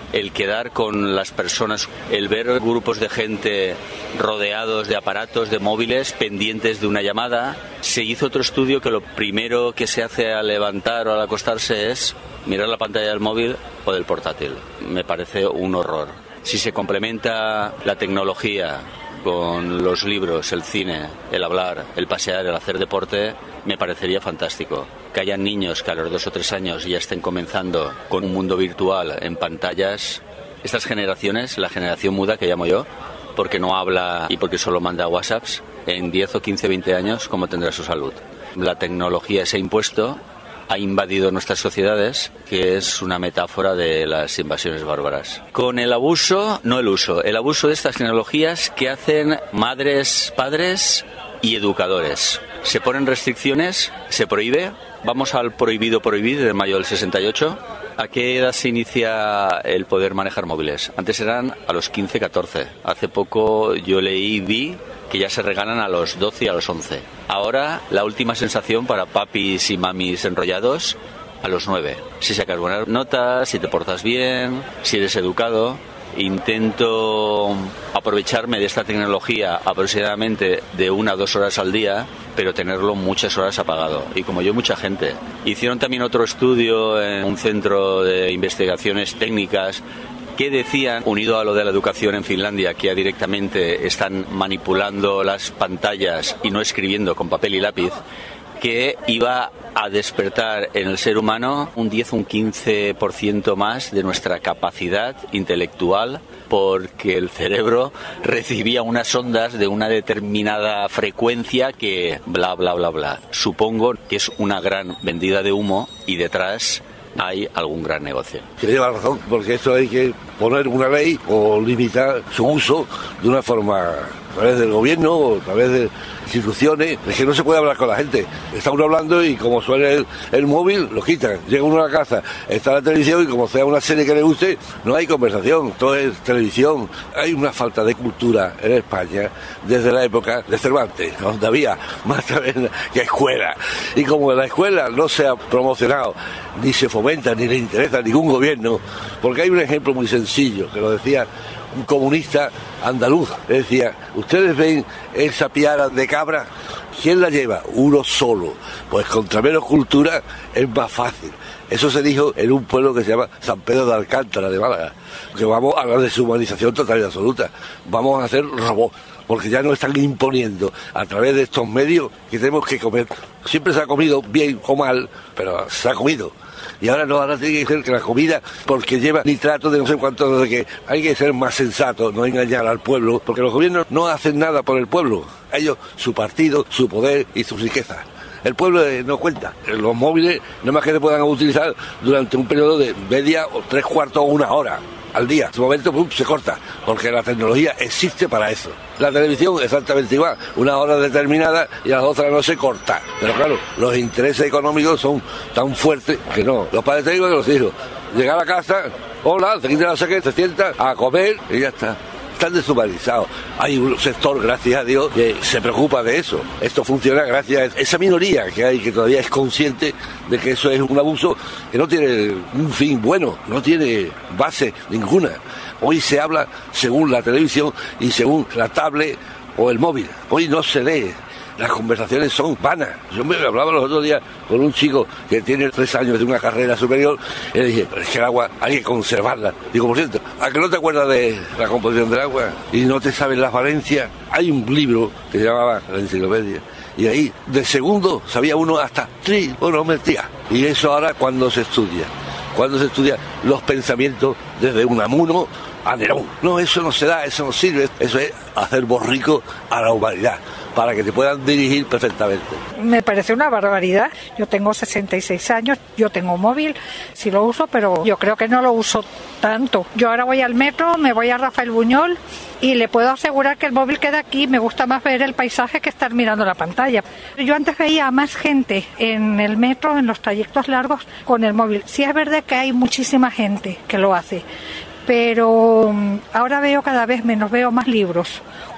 el quedar con las personas, el ver grupos de gente rodeados de aparatos, de móviles, pendientes de una llamada. Se hizo otro estudio que lo primero que se hace al levantar o al acostarse es mirar la pantalla del móvil o del portátil. Me parece un horror. Si se complementa la tecnología con los libros, el cine, el hablar, el pasear, el hacer deporte, me parecería fantástico. Que hayan niños que a los dos o tres años ya estén comenzando con un mundo virtual en pantallas. Estas generaciones, la generación muda que llamo yo, porque no habla y porque solo manda WhatsApps, en diez o quince, veinte años, ¿cómo tendrá su salud? La tecnología se ha impuesto, ha invadido nuestras sociedades, que es una metáfora de las invasiones bárbaras. Con el abuso, no el uso, el abuso de estas tecnologías que hacen madres, padres y educadores. Se ponen restricciones, se prohíbe, vamos al prohibido prohibir de mayo del sesenta y ocho. ¿A qué edad se inicia el poder manejar móviles? Antes eran a los quince, catorce. Hace poco yo leí y vi que ya se regalan a los doce y a los once. Ahora la última sensación para papis y mamis enrollados a los nueve. Si sacas buenas notas, si te portas bien, si eres educado. Intento aprovecharme de esta tecnología aproximadamente de una a dos horas al día, pero tenerlo muchas horas apagado. Y como yo, mucha gente. Hicieron también otro estudio en un centro de investigaciones técnicas que decían, unido a lo de la educación en Finlandia, que ya directamente están manipulando las pantallas y no escribiendo con papel y lápiz, que iba a despertar en el ser humano un diez o un quince por ciento más de nuestra capacidad intelectual, porque el cerebro recibía unas ondas de una determinada frecuencia que bla, bla, bla, bla. Supongo que es una gran vendida de humo y detrás hay algún gran negocio. Que lleva razón, porque esto hay que poner una ley o limitar su uso de una forma a través del gobierno o a través de instituciones. Es que no se puede hablar con la gente. Está uno hablando y como suena el, el móvil, lo quitan. Llega uno a la casa, está la televisión y como sea una serie que le guste, no hay conversación, todo es televisión. Hay una falta de cultura en España desde la época de Cervantes, donde había más taberna que escuela. Y como la escuela no se ha promocionado, ni se fomenta, ni le interesa a ningún gobierno, porque hay un ejemplo muy sencillo, que lo decía un comunista andaluz, decía, ustedes ven esa piara de cabra, ¿quién la lleva? Uno solo. Pues contra menos cultura es más fácil. Eso se dijo en un pueblo que se llama San Pedro de Alcántara de Málaga, que vamos a la deshumanización total y absoluta, vamos a hacer robots, porque ya nos están imponiendo a través de estos medios que tenemos que comer. Siempre se ha comido bien o mal, pero se ha comido. Y ahora no, ahora tiene que ser que la comida, porque lleva nitrato de no sé cuánto, de que hay que ser más sensato, no engañar al pueblo, porque los gobiernos no hacen nada por el pueblo. Ellos, su partido, su poder y sus riquezas. El pueblo eh, no cuenta. Los móviles no más que se puedan utilizar durante un periodo de media o tres cuartos o una hora al día. En su momento pum, se corta, porque la tecnología existe para eso. La televisión exactamente igual, una hora determinada y a las otras no se corta. Pero claro, los intereses económicos son tan fuertes que no. Los padres te digo que los hijos, llegar a casa, hola, te quitan la chaqueta, te sientas a comer y ya está. Están deshumanizados. Hay un sector, gracias a Dios, que se preocupa de eso. Esto funciona gracias a esa minoría que hay, que todavía es consciente de que eso es un abuso que no tiene un fin bueno, no tiene base ninguna. Hoy se habla según la televisión y según la tablet o el móvil. Hoy no se lee. Las conversaciones son vanas. Yo me hablaba los otros días con un chico que tiene tres años de una carrera superior y le dije, pero es que el agua hay que conservarla. Digo, por cierto, ¿a que no te acuerdas de la composición del agua y no te sabes las valencias? Hay un libro que se llamaba La Enciclopedia y ahí de segundo sabía uno hasta trigonometría. Y eso ahora cuando se estudia, cuando se estudia los pensamientos desde Unamuno a Nerón. No, eso no se da, eso no sirve. Eso es hacer borrico a la humanidad, para que te puedan dirigir perfectamente. Me parece una barbaridad. Yo tengo sesenta y seis años, yo tengo móvil, sí lo uso, pero yo creo que no lo uso tanto. Yo ahora voy al metro, me voy a Rafael Buñol y le puedo asegurar que el móvil queda aquí. Me gusta más ver el paisaje que estar mirando la pantalla. Yo antes veía a más gente en el metro, en los trayectos largos, con el móvil. Sí es verdad que hay muchísima gente que lo hace, pero ahora veo cada vez menos, veo más libros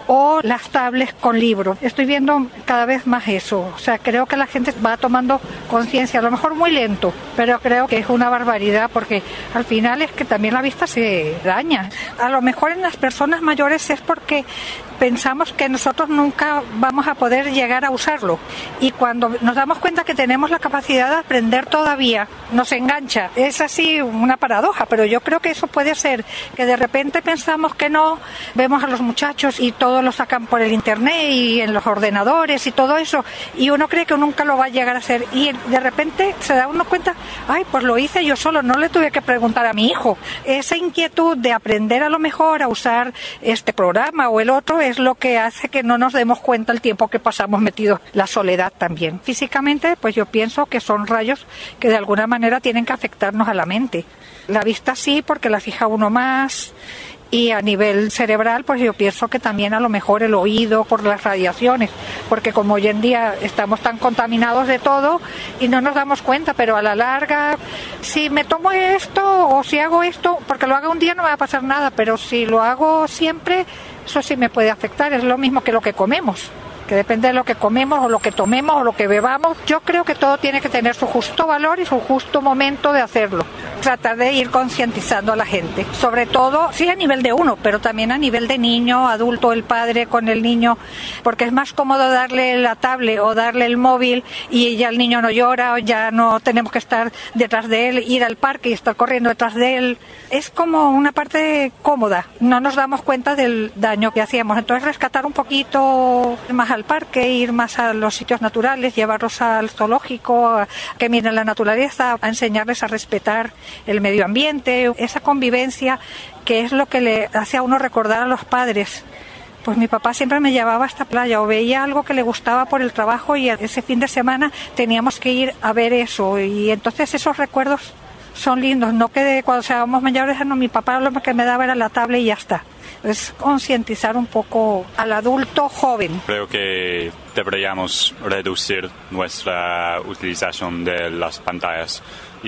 o las tablets con libros. Estoy viendo cada vez más eso. O sea, creo que la gente va tomando conciencia, a lo mejor muy lento, pero creo que es una barbaridad porque al final es que también la vista se daña. A lo mejor en las personas mayores es porque pensamos que nosotros nunca vamos a poder llegar a usarlo, y cuando nos damos cuenta que tenemos la capacidad de aprender todavía, nos engancha. Es así una paradoja, pero yo creo que eso puede ser que de repente pensamos que no, vemos a los muchachos y todos lo sacan por el internet y en los ordenadores y todo eso, y uno cree que nunca lo va a llegar a hacer, y de repente se da uno cuenta, ay, pues lo hice yo solo, no le tuve que preguntar a mi hijo. Esa inquietud de aprender a lo mejor a usar este programa o el otro es lo que hace que no nos demos cuenta el tiempo que pasamos metidos. La soledad también. Físicamente, pues yo pienso que son rayos que de alguna manera tienen que afectarnos a la mente. La vista sí, porque la fija uno más, y a nivel cerebral, pues yo pienso que también a lo mejor el oído por las radiaciones, porque como hoy en día estamos tan contaminados de todo y no nos damos cuenta, pero a la larga, si me tomo esto o si hago esto, porque lo haga un día no me va a pasar nada, pero si lo hago siempre, eso sí me puede afectar. Es lo mismo que lo que comemos, que depende de lo que comemos o lo que tomemos o lo que bebamos. Yo creo que todo tiene que tener su justo valor y su justo momento de hacerlo. Tratar de ir concientizando a la gente, sobre todo, sí, a nivel de uno, pero también a nivel de niño, adulto, el padre con el niño, porque es más cómodo darle la tablet o darle el móvil y ya el niño no llora, o ya no tenemos que estar detrás de él, ir al parque y estar corriendo detrás de él. Es como una parte cómoda, no nos damos cuenta del daño que hacíamos. Entonces rescatar un poquito más al parque, ir más a los sitios naturales, llevarlos al zoológico, a que miren la naturaleza, a enseñarles a respetar el medio ambiente, esa convivencia que es lo que le hace a uno recordar a los padres. Pues mi papá siempre me llevaba a esta playa o veía algo que le gustaba por el trabajo y ese fin de semana teníamos que ir a ver eso, y entonces esos recuerdos son lindos, no que de cuando seamos mayores, no, mi papá lo que me daba era la tablet y ya está. Es concientizar un poco al adulto joven. Creo que deberíamos reducir nuestra utilización de las pantallas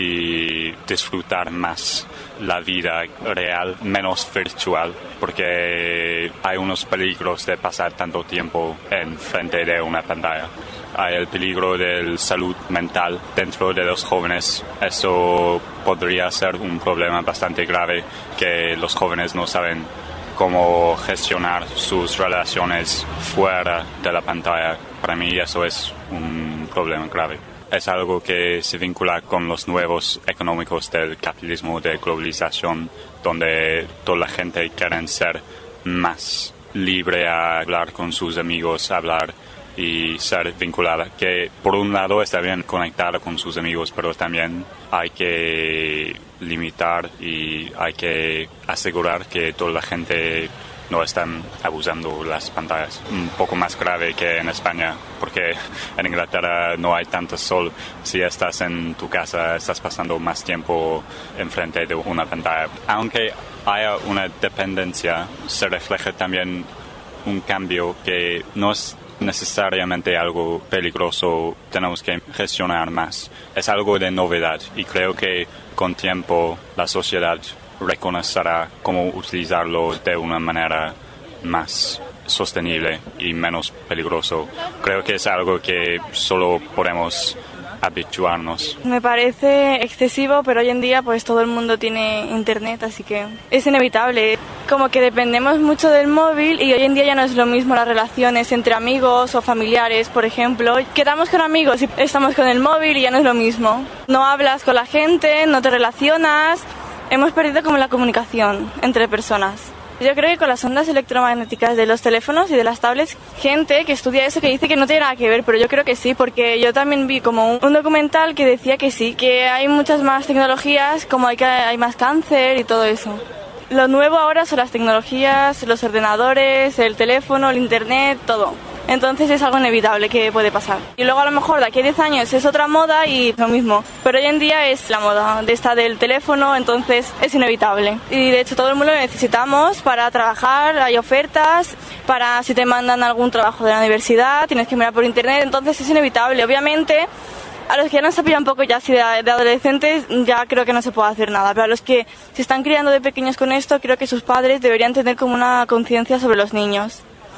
y disfrutar más la vida real, menos virtual, porque hay unos peligros de pasar tanto tiempo en frente de una pantalla. Hay el peligro de la salud mental dentro de los jóvenes. Eso podría ser un problema bastante grave, que los jóvenes no saben cómo gestionar sus relaciones fuera de la pantalla. Para mí eso es un problema grave. Es algo que se vincula con los nuevos económicos del capitalismo de globalización, donde toda la gente quiere ser más libre a hablar con sus amigos, hablar y ser vinculada. Que por un lado está bien conectada con sus amigos, pero también hay que limitar y hay que asegurar que toda la gente no están abusando las pantallas. Un poco más grave que en España, porque en Inglaterra no hay tanto sol. Si estás en tu casa, estás pasando más tiempo enfrente de una pantalla. Aunque haya una dependencia, se refleja también un cambio que no es necesariamente algo peligroso. Tenemos que gestionar más. Es algo de novedad y creo que con tiempo la sociedad reconocerá cómo utilizarlo de una manera más sostenible y menos peligroso. Creo que es algo que solo podemos habituarnos. Me parece excesivo, pero hoy en día pues todo el mundo tiene internet, así que es inevitable. Como que dependemos mucho del móvil y hoy en día ya no es lo mismo las relaciones entre amigos o familiares, por ejemplo. Quedamos con amigos y estamos con el móvil y ya no es lo mismo. No hablas con la gente, no te relacionas. Hemos perdido como la comunicación entre personas. Yo creo que con las ondas electromagnéticas de los teléfonos y de las tablets, gente que estudia eso que dice que no tiene nada que ver, pero yo creo que sí, porque yo también vi como un documental que decía que sí, que hay muchas más tecnologías, como hay, que hay más cáncer y todo eso. Lo nuevo ahora son las tecnologías, los ordenadores, el teléfono, el internet, todo. Entonces es algo inevitable que puede pasar. Y luego a lo mejor de aquí a diez años es otra moda y lo mismo. Pero hoy en día es la moda de esta del teléfono, entonces es inevitable. Y de hecho todo el mundo lo necesitamos para trabajar, hay ofertas, para si te mandan algún trabajo de la universidad, tienes que mirar por internet, entonces es inevitable. Obviamente a los que ya nos se pilla un poco ya así de, de adolescentes ya creo que no se puede hacer nada, pero a los que se están criando de pequeños con esto, creo que sus padres deberían tener como una conciencia sobre los niños.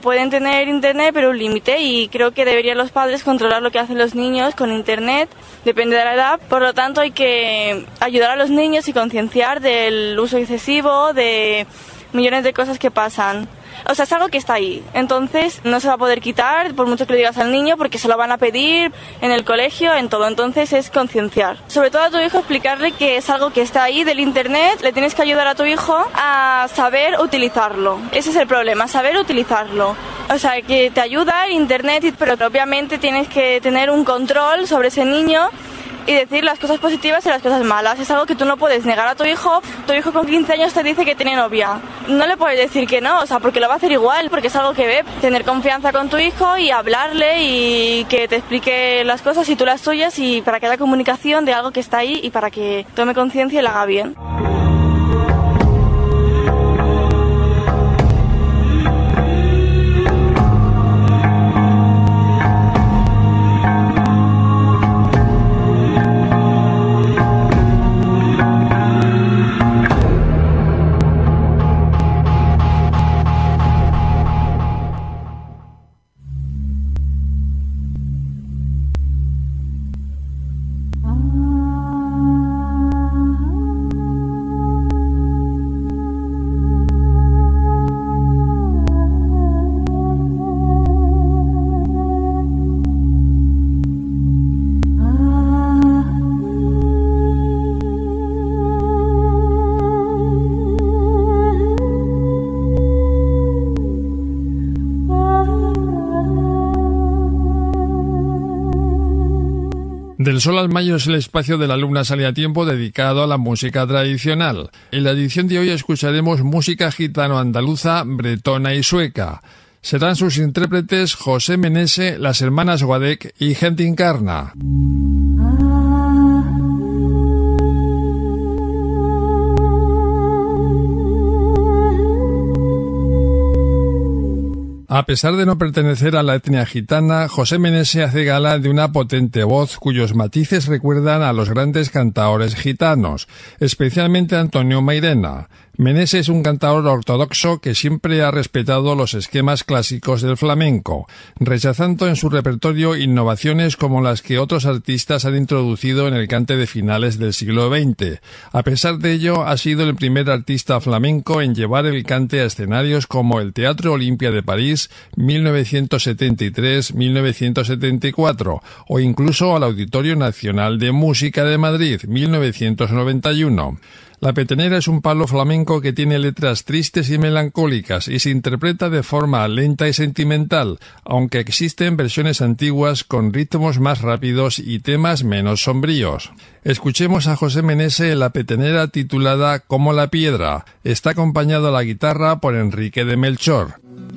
pueden tener internet, pero un límite, y creo que deberían los padres controlar lo que hacen los niños con internet, depende de la edad. Por lo tanto, hay que ayudar a los niños y concienciar del uso excesivo, de millones de cosas que pasan. O sea, es algo que está ahí, entonces no se va a poder quitar por mucho que le digas al niño, porque se lo van a pedir en el colegio, en todo. Entonces es concienciar. Sobre todo a tu hijo, explicarle que es algo que está ahí del internet, le tienes que ayudar a tu hijo a saber utilizarlo. Ese es el problema, saber utilizarlo. O sea, que te ayuda el internet, pero obviamente tienes que tener un control sobre ese niño y decir las cosas positivas y las cosas malas. Es algo que tú no puedes negar a tu hijo. Tu hijo con quince años te dice que tiene novia. No le puedes decir que no, o sea, porque lo va a hacer igual, porque es algo que ve. Tener confianza con tu hijo y hablarle y que te explique las cosas y tú las tuyas, y para que haya comunicación de algo que está ahí y para que tome conciencia y la haga bien. Del Sol al Mayo es el espacio de La Luna Sale a Tiempo dedicado a la música tradicional. En la edición de hoy escucharemos música gitano-andaluza, bretona y sueca. Serán sus intérpretes José Menese, las hermanas Guadec y Gente Encarna. A pesar de no pertenecer a la etnia gitana, José Menese hace gala de una potente voz cuyos matices recuerdan a los grandes cantaores gitanos, especialmente a Antonio Mairena. Menese es un cantador ortodoxo que siempre ha respetado los esquemas clásicos del flamenco, rechazando en su repertorio innovaciones como las que otros artistas han introducido en el cante de finales del siglo veinte. A pesar de ello, ha sido el primer artista flamenco en llevar el cante a escenarios como el Teatro Olimpia de París mil novecientos setenta y tres a mil novecientos setenta y cuatro o incluso al Auditorio Nacional de Música de Madrid mil novecientos noventa y uno. La petenera es un palo flamenco que tiene letras tristes y melancólicas y se interpreta de forma lenta y sentimental, aunque existen versiones antiguas con ritmos más rápidos y temas menos sombríos. Escuchemos a José Menese en la petenera titulada Como la piedra. Está acompañado a la guitarra por Enrique de Melchor.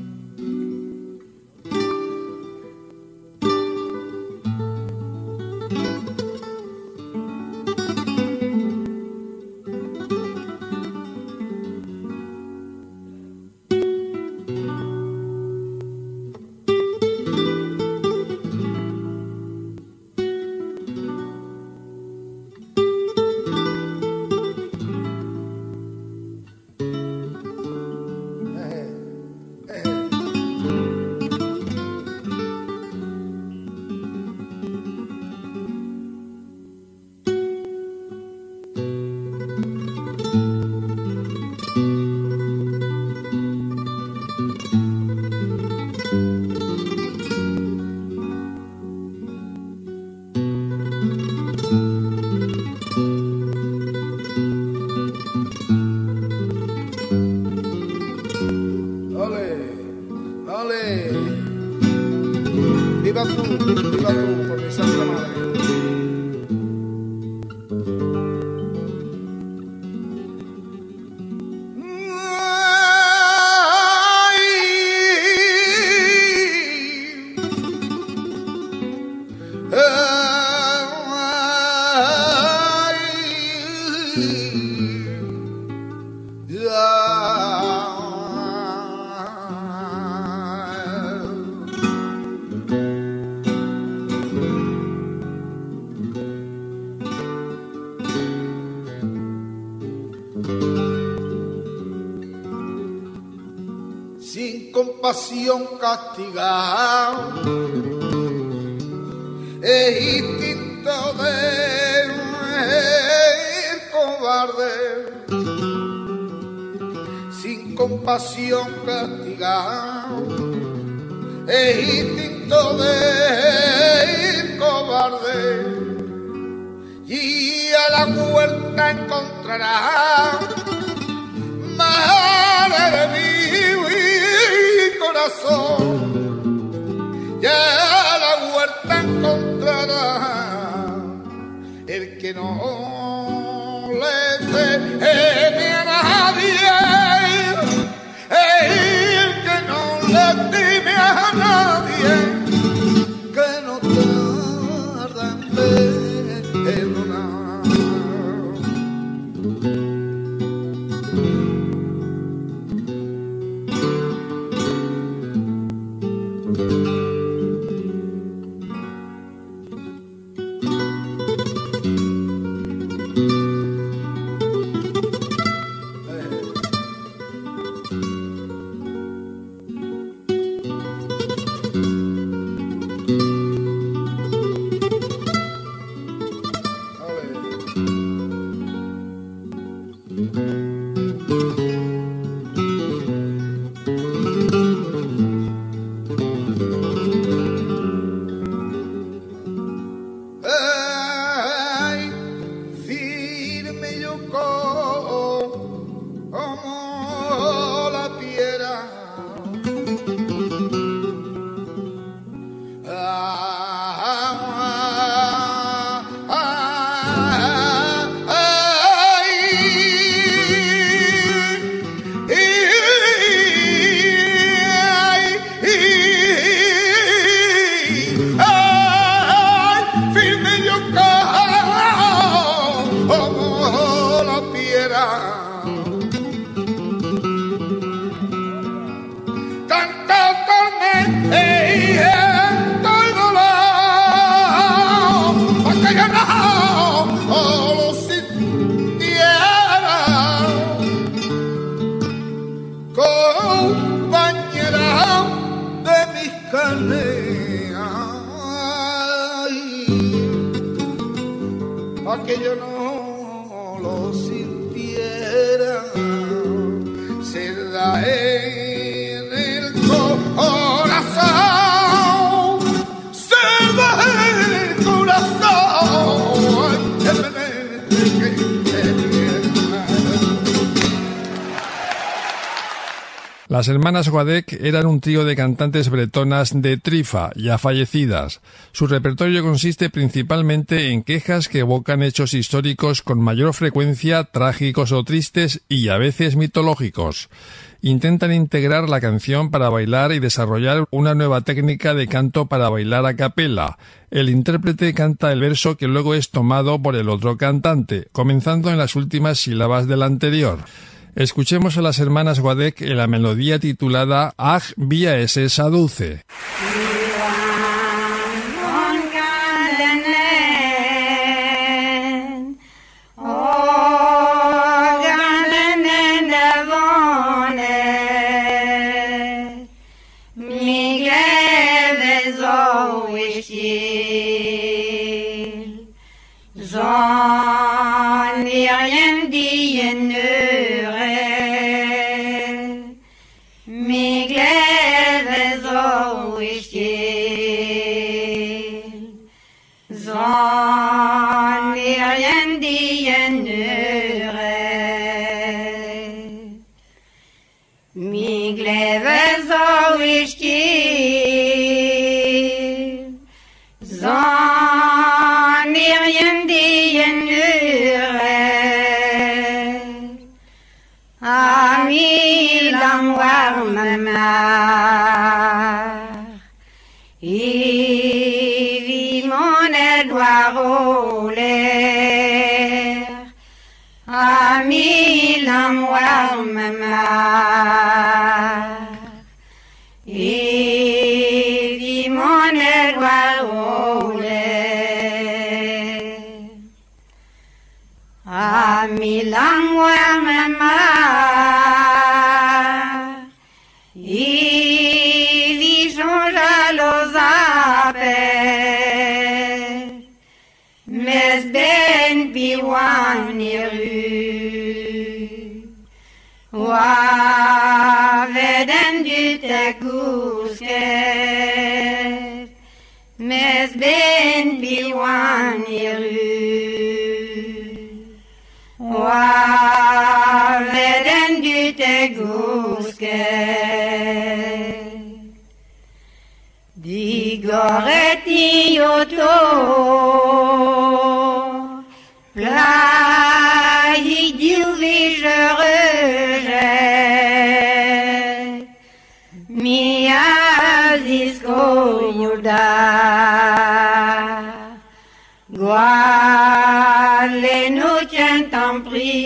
Viva tú, viva tú, por mi santa madre. compasión castigado, es instinto del cobarde, sin compasión castigado, es instinto del cobarde, y a la puerta encontrará madre de mi corazón, ya a la huerta encontrará el que no le teme a nadie, el que no le teme a nadie, que no tarda en perdonar. Que yo no lo sintiera, se da en el corazón, se da en el corazón. Las hermanas Guadec eran un trío de cantantes bretonas de Trifa, ya fallecidas. Su repertorio consiste principalmente en quejas que evocan hechos históricos con mayor frecuencia trágicos o tristes y a veces mitológicos. Intentan integrar la canción para bailar y desarrollar una nueva técnica de canto para bailar a capela. El intérprete canta el verso que luego es tomado por el otro cantante, comenzando en las últimas sílabas del anterior. Escuchemos a las hermanas Guadec en la melodía titulada Ag via ese saduce. Milan biwan niru wa veden dyte kusker mes ben biwan niru wa veden dyte kusker Digoreti oto Plai diuvi je rejette Mi azisko yuda Guale nous tient en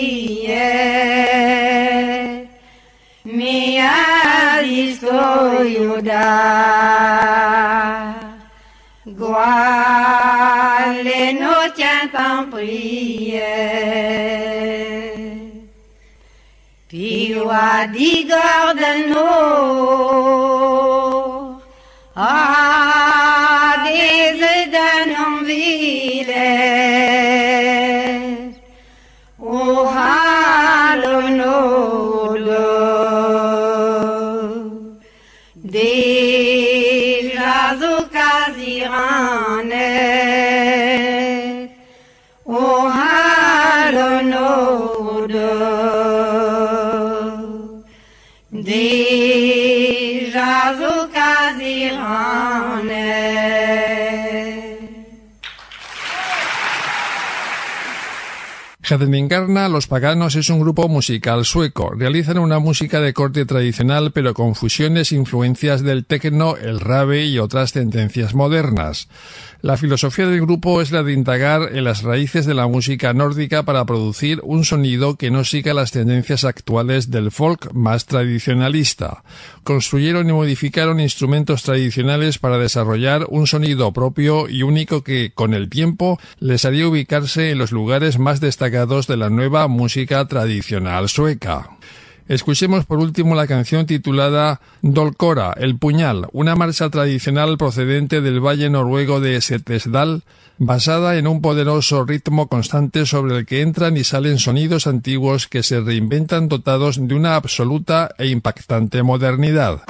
prière Mi azisko yuda Guale nous tient en prière Piwa di gordano A des edanon village O halonodo Deja zukazirane O halonodo Deja zukazirane Hedenengarna Los Paganos es un grupo musical sueco. Realizan una música de corte tradicional pero con fusiones e influencias del techno, el rave y otras tendencias modernas. La filosofía del grupo es la de indagar en las raíces de la música nórdica para producir un sonido que no siga las tendencias actuales del folk más tradicionalista. Construyeron y modificaron instrumentos tradicionales para desarrollar un sonido propio y único que, con el tiempo, les haría ubicarse en los lugares más destacados de la nueva música tradicional sueca. Escuchemos por último la canción titulada Dolkora, el puñal, una marcha tradicional procedente del valle noruego de Setesdal, basada en un poderoso ritmo constante sobre el que entran y salen sonidos antiguos que se reinventan dotados de una absoluta e impactante modernidad.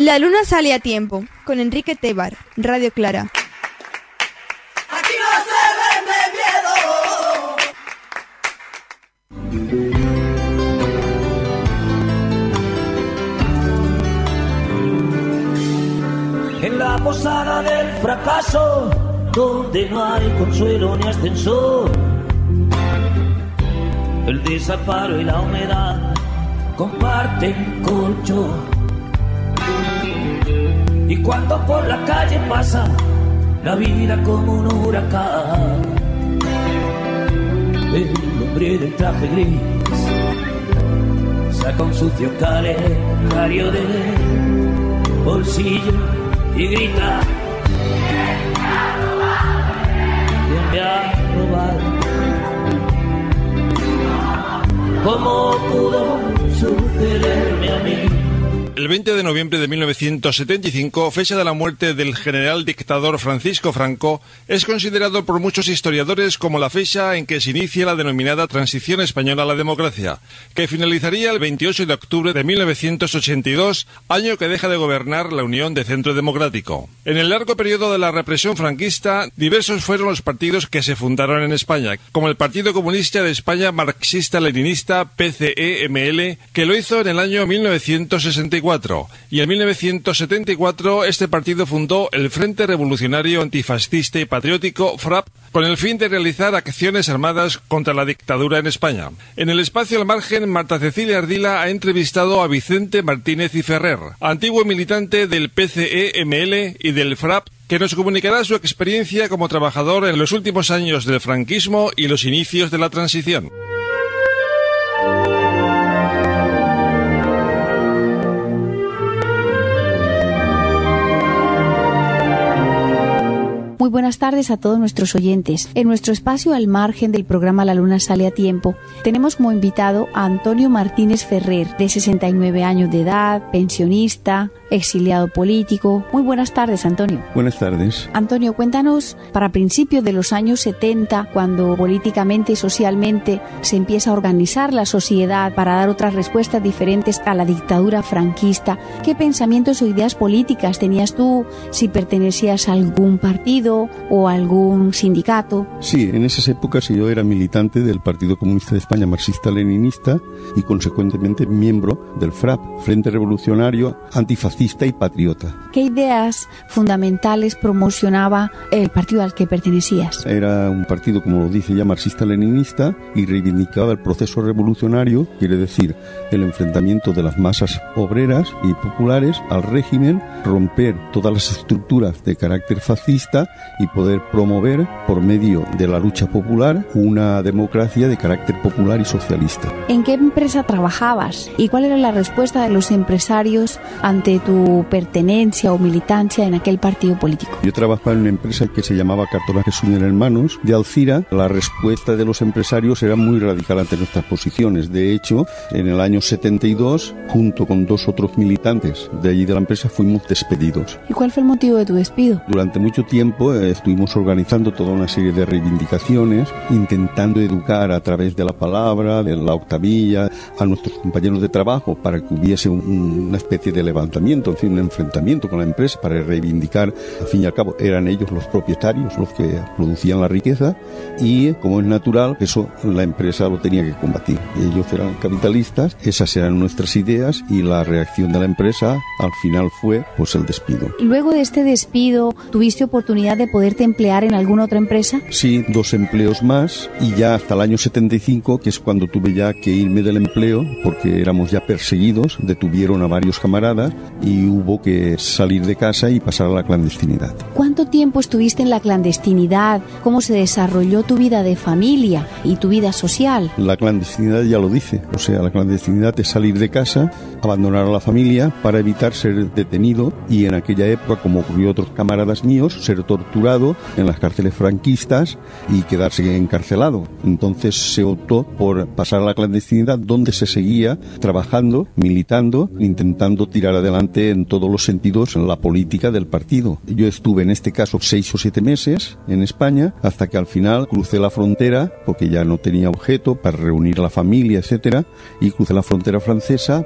La luna sale a tiempo, con Enrique Tebar, Radio Clara. Aquí no se vende miedo. En la posada del fracaso, donde no hay consuelo ni ascensor, el desamparo y la humedad comparten colchón. Y cuando por la calle pasa la vida como un huracán, el hombre del traje gris saca un sucio calendario del bolsillo y grita: ¿quién me ha robado? ¿Cómo pudo sucederme a mí? El veinte de noviembre de mil novecientos setenta y cinco, fecha de la muerte del general dictador Francisco Franco, es considerado por muchos historiadores como la fecha en que se inicia la denominada transición española a la democracia, que finalizaría el veintiocho de octubre de mil novecientos ochenta y dos, año que deja de gobernar la Unión de Centro Democrático. En el largo periodo de la represión franquista, diversos fueron los partidos que se fundaron en España, como el Partido Comunista de España Marxista-Leninista, P C E M L, que lo hizo en el año mil novecientos sesenta y cuatro. Y en mil novecientos setenta y cuatro este partido fundó el Frente Revolucionario Antifascista y Patriótico, FRAP, con el fin de realizar acciones armadas contra la dictadura en España. En el espacio al margen, Marta Cecilia Ardila ha entrevistado a Vicente Martínez y Ferrer, antiguo militante del P C E M L y del FRAP, que nos comunicará su experiencia como trabajador en los últimos años del franquismo y los inicios de la transición. Muy buenas tardes a todos nuestros oyentes. En nuestro espacio al margen del programa La Luna Sale a Tiempo, tenemos como invitado a Antonio Martínez Ferrer, de sesenta y nueve años de edad, pensionista, exiliado político. Muy buenas tardes, Antonio. Buenas tardes. Antonio, cuéntanos, para principios de los años setenta, cuando políticamente y socialmente se empieza a organizar la sociedad para dar otras respuestas diferentes a la dictadura franquista, ¿qué pensamientos o ideas políticas tenías tú? Si pertenecías a algún partido o algún sindicato. Sí, en esas épocas yo era militante del Partido Comunista de España Marxista-Leninista y consecuentemente miembro del FRAP, Frente Revolucionario Antifascista y Patriota. ¿Qué ideas fundamentales promocionaba el partido al que pertenecías? Era un partido, como lo dice ya, marxista-leninista y reivindicaba el proceso revolucionario, quiere decir el enfrentamiento de las masas obreras y populares al régimen, romper todas las estructuras de carácter fascista y poder promover, por medio de la lucha popular, una democracia de carácter popular y socialista. ¿En qué empresa trabajabas? ¿Y cuál era la respuesta de los empresarios ante tu pertenencia o militancia en aquel partido político? Yo trabajaba en una empresa que se llamaba Cartolajes Suñer Hermanos de Alcira. La respuesta de los empresarios era muy radical ante nuestras posiciones. De hecho, en el año setenta y dos, junto con dos otros militantes de allí de la empresa, fuimos despedidos. ¿Y cuál fue el motivo de tu despido? Durante mucho tiempo eh, estuvimos organizando toda una serie de reivindicaciones, intentando educar a través de la palabra, de la octavilla, a nuestros compañeros de trabajo para que hubiese un, una especie de levantamiento, en fin, un enfrentamiento con la empresa para reivindicar, al fin y al cabo, eran ellos los propietarios los que producían la riqueza y, como es natural, eso la empresa lo tenía que combatir. Ellos eran capitalistas, esas eran nuestras ideas y la reacción de la empresa al final fue pues el despido. Luego de este despido, ¿tuviste oportunidad de poderte emplear en alguna otra empresa? Sí, dos empleos más y ya hasta el año setenta y cinco, que es cuando tuve ya que irme del empleo porque éramos ya perseguidos, detuvieron a varios camaradas y hubo que salir de casa y pasar a la clandestinidad. ¿Cuánto tiempo estuviste en la clandestinidad? ¿Cómo se desarrolló tu vida de familia y tu vida social? La clandestinidad ya lo dice, o sea, la clandestinidad es salir de casa, abandonar a la familia para evitar ser detenido y en aquella época, como ocurrió a otros camaradas míos, ser torturado en las cárceles franquistas y quedarse encarcelado. Entonces se optó por pasar a la clandestinidad, donde se seguía trabajando, militando, intentando tirar adelante en todos los sentidos la política del partido. Yo estuve en este caso seis o siete meses en España, hasta que al final crucé la frontera, porque ya no tenía objeto para reunir a la familia, etcétera, y crucé la frontera francesa para poder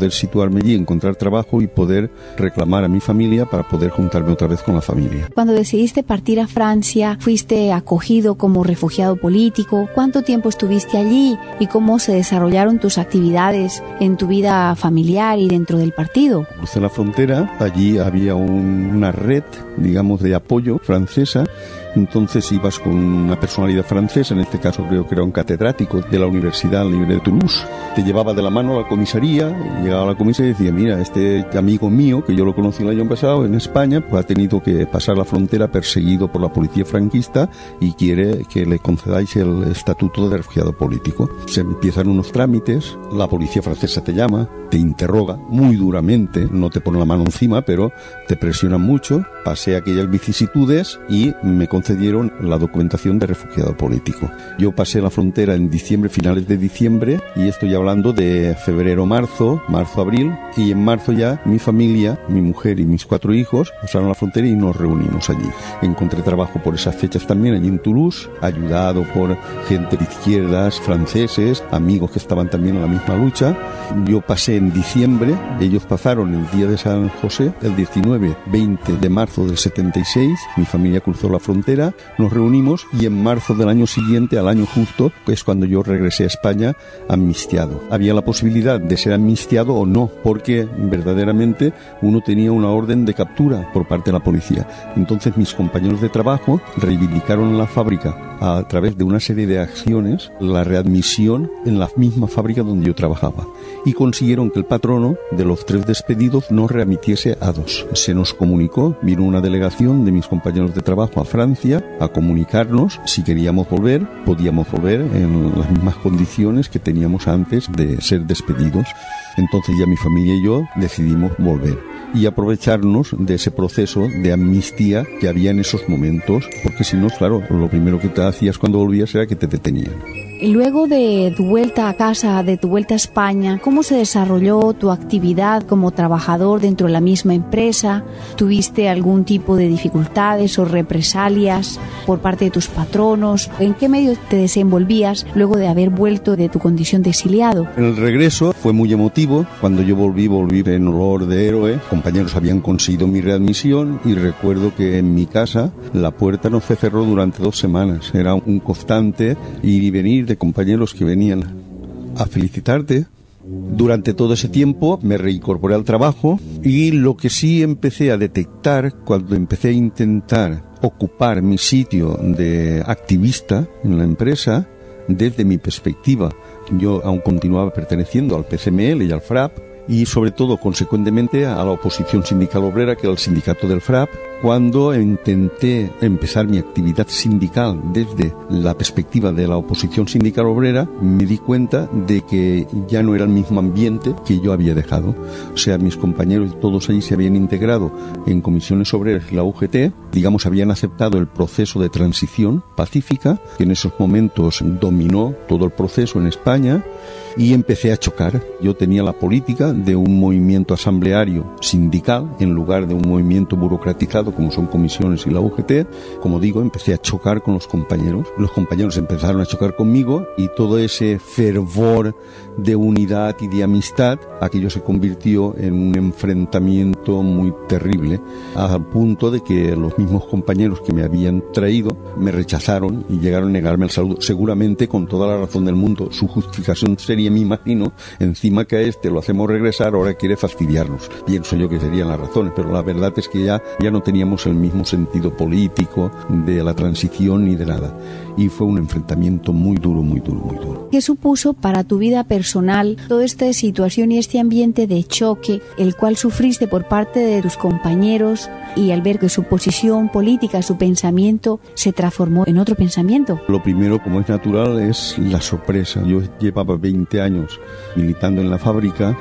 poder situarme allí, encontrar trabajo y poder reclamar a mi familia para poder juntarme otra vez con la familia. Cuando decidiste partir a Francia, fuiste acogido como refugiado político. ¿Cuánto tiempo estuviste allí y cómo se desarrollaron tus actividades en tu vida familiar y dentro del partido? Crucé la frontera, allí había un, una red, digamos, de apoyo francesa. Entonces ibas con una personalidad francesa, en este caso creo que era un catedrático de la Universidad Libre de Toulouse. Te llevaba de la mano a la comisaría, llegaba a la comisaría y decía, mira, este amigo mío, que yo lo conocí el año pasado en España, pues ha tenido que pasar la frontera perseguido por la policía franquista y quiere que le concedáis el estatuto de refugiado político. Se empiezan unos trámites, la policía francesa te llama, te interroga muy duramente, no te pone la mano encima, pero te presiona mucho. Pasé aquellas vicisitudes y me concedieron la documentación de refugiado político. Yo pasé la frontera en diciembre, finales de diciembre, y estoy hablando de febrero, marzo, marzo, abril, y en marzo ya mi familia, mi mujer y mis cuatro hijos pasaron la frontera y nos reunimos allí. Encontré trabajo por esas fechas también allí en Toulouse, ayudado por gente de izquierdas, franceses, amigos que estaban también en la misma lucha. Yo pasé en diciembre, ellos pasaron el día de San José, el diecinueve, veinte de marzo del setenta y seis, mi familia cruzó la frontera, nos reunimos y en marzo del año siguiente, al año justo, es cuando yo regresé a España amnistiado. Había la posibilidad de ser amnistiado o no, porque verdaderamente uno tenía una orden de captura por parte de la policía. Entonces mis compañeros de trabajo reivindicaron en la fábrica, a través de una serie de acciones, la readmisión en la misma fábrica donde yo trabajaba, y consiguieron que el patrono de los tres despedidos nos readmitiese a dos. Se nos comunicó, vino una delegación de mis compañeros de trabajo a Francia a comunicarnos si queríamos volver, podíamos volver en las mismas condiciones que teníamos antes de ser despedidos. Entonces ya mi familia y yo decidimos volver y aprovecharnos de ese proceso de amnistía que había en esos momentos, porque si no, claro, lo primero que te hacías cuando volvías era que te detenían. Y luego de tu vuelta a casa, de tu vuelta a España, ¿cómo se desarrolló tu actividad como trabajador dentro de la misma empresa? ¿Tuviste algún tipo de dificultades o represalias por parte de tus patronos? ¿En qué medio te desenvolvías luego de haber vuelto de tu condición de exiliado? El regreso fue muy emotivo. Cuando yo volví, volví en olor de héroe. Compañeros habían conseguido mi readmisión y recuerdo que en mi casa la puerta no se cerró durante dos semanas. Era un constante ir y venir de compañeros que venían a felicitarte. Durante todo ese tiempo me reincorporé al trabajo y lo que sí empecé a detectar cuando empecé a intentar ocupar mi sitio de activista en la empresa, desde mi perspectiva, yo aún continuaba perteneciendo al P C M L y al F R A P, y sobre todo consecuentemente a la oposición sindical obrera, que era el sindicato del F R A P. Cuando intenté empezar mi actividad sindical desde la perspectiva de la oposición sindical obrera, me di cuenta de que ya no era el mismo ambiente que yo había dejado. O sea, mis compañeros todos allí se habían integrado en comisiones obreras y la U G T, digamos, habían aceptado el proceso de transición pacífica, que en esos momentos dominó todo el proceso en España, y empecé a chocar. Yo tenía la política de un movimiento asambleario sindical en lugar de un movimiento burocratizado como son comisiones y la U G T. Como digo, empecé a chocar con los compañeros. Los compañeros empezaron a chocar conmigo y todo ese fervor de unidad y de amistad, aquello se convirtió en un enfrentamiento muy terrible, al punto de que los mismos compañeros que me habían traído me rechazaron y llegaron a negarme el saludo, seguramente con toda la razón del mundo. Su justificación sería, me imagino, encima que a este lo hacemos regresar, ahora quiere fastidiarnos. Pienso yo que serían las razones, pero la verdad es que ya, ya no teníamos el mismo sentido político de la transición ni de nada. Y fue un enfrentamiento muy duro, muy duro, muy duro. ¿Qué supuso para tu vida personal toda esta situación y este ambiente de choque, el cual sufriste por parte de tus compañeros, y al ver que su posición política, su pensamiento, se transformó en otro pensamiento? Lo primero, como es natural, es la sorpresa. Yo llevaba veinte años militando en la fábrica,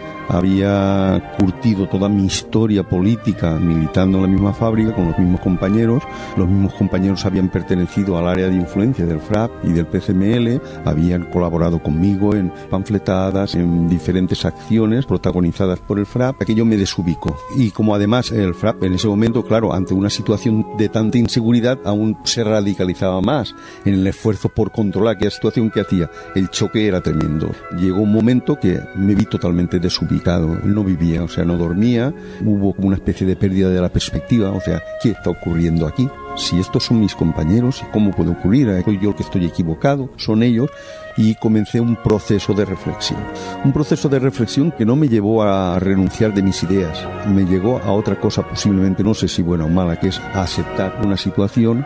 había curtido toda mi historia política militando en la misma fábrica con los mismos compañeros. Los mismos compañeros habían pertenecido al área de influencia del F R A P y del P C M L, habían colaborado conmigo en panfletadas, en diferentes acciones protagonizadas por el F R A P. Aquello me desubicó. Y como además el F R A P en ese momento, claro, ante una situación de tanta inseguridad, aún se radicalizaba más en el esfuerzo por controlar aquella situación que hacía. El choque era tremendo. llegó un momento que me vi totalmente desubicado, no vivía, o sea, no dormía, hubo como una especie de pérdida de la perspectiva, o sea, ¿qué está ocurriendo aquí? Si estos son mis compañeros, ¿cómo puede ocurrir? ¿Soy yo el que estoy equivocado? ¿Son ellos? Y comencé un proceso de reflexión. Un proceso de reflexión que no me llevó a renunciar de mis ideas, me llevó a otra cosa posiblemente, no sé si buena o mala, que es a aceptar una situación,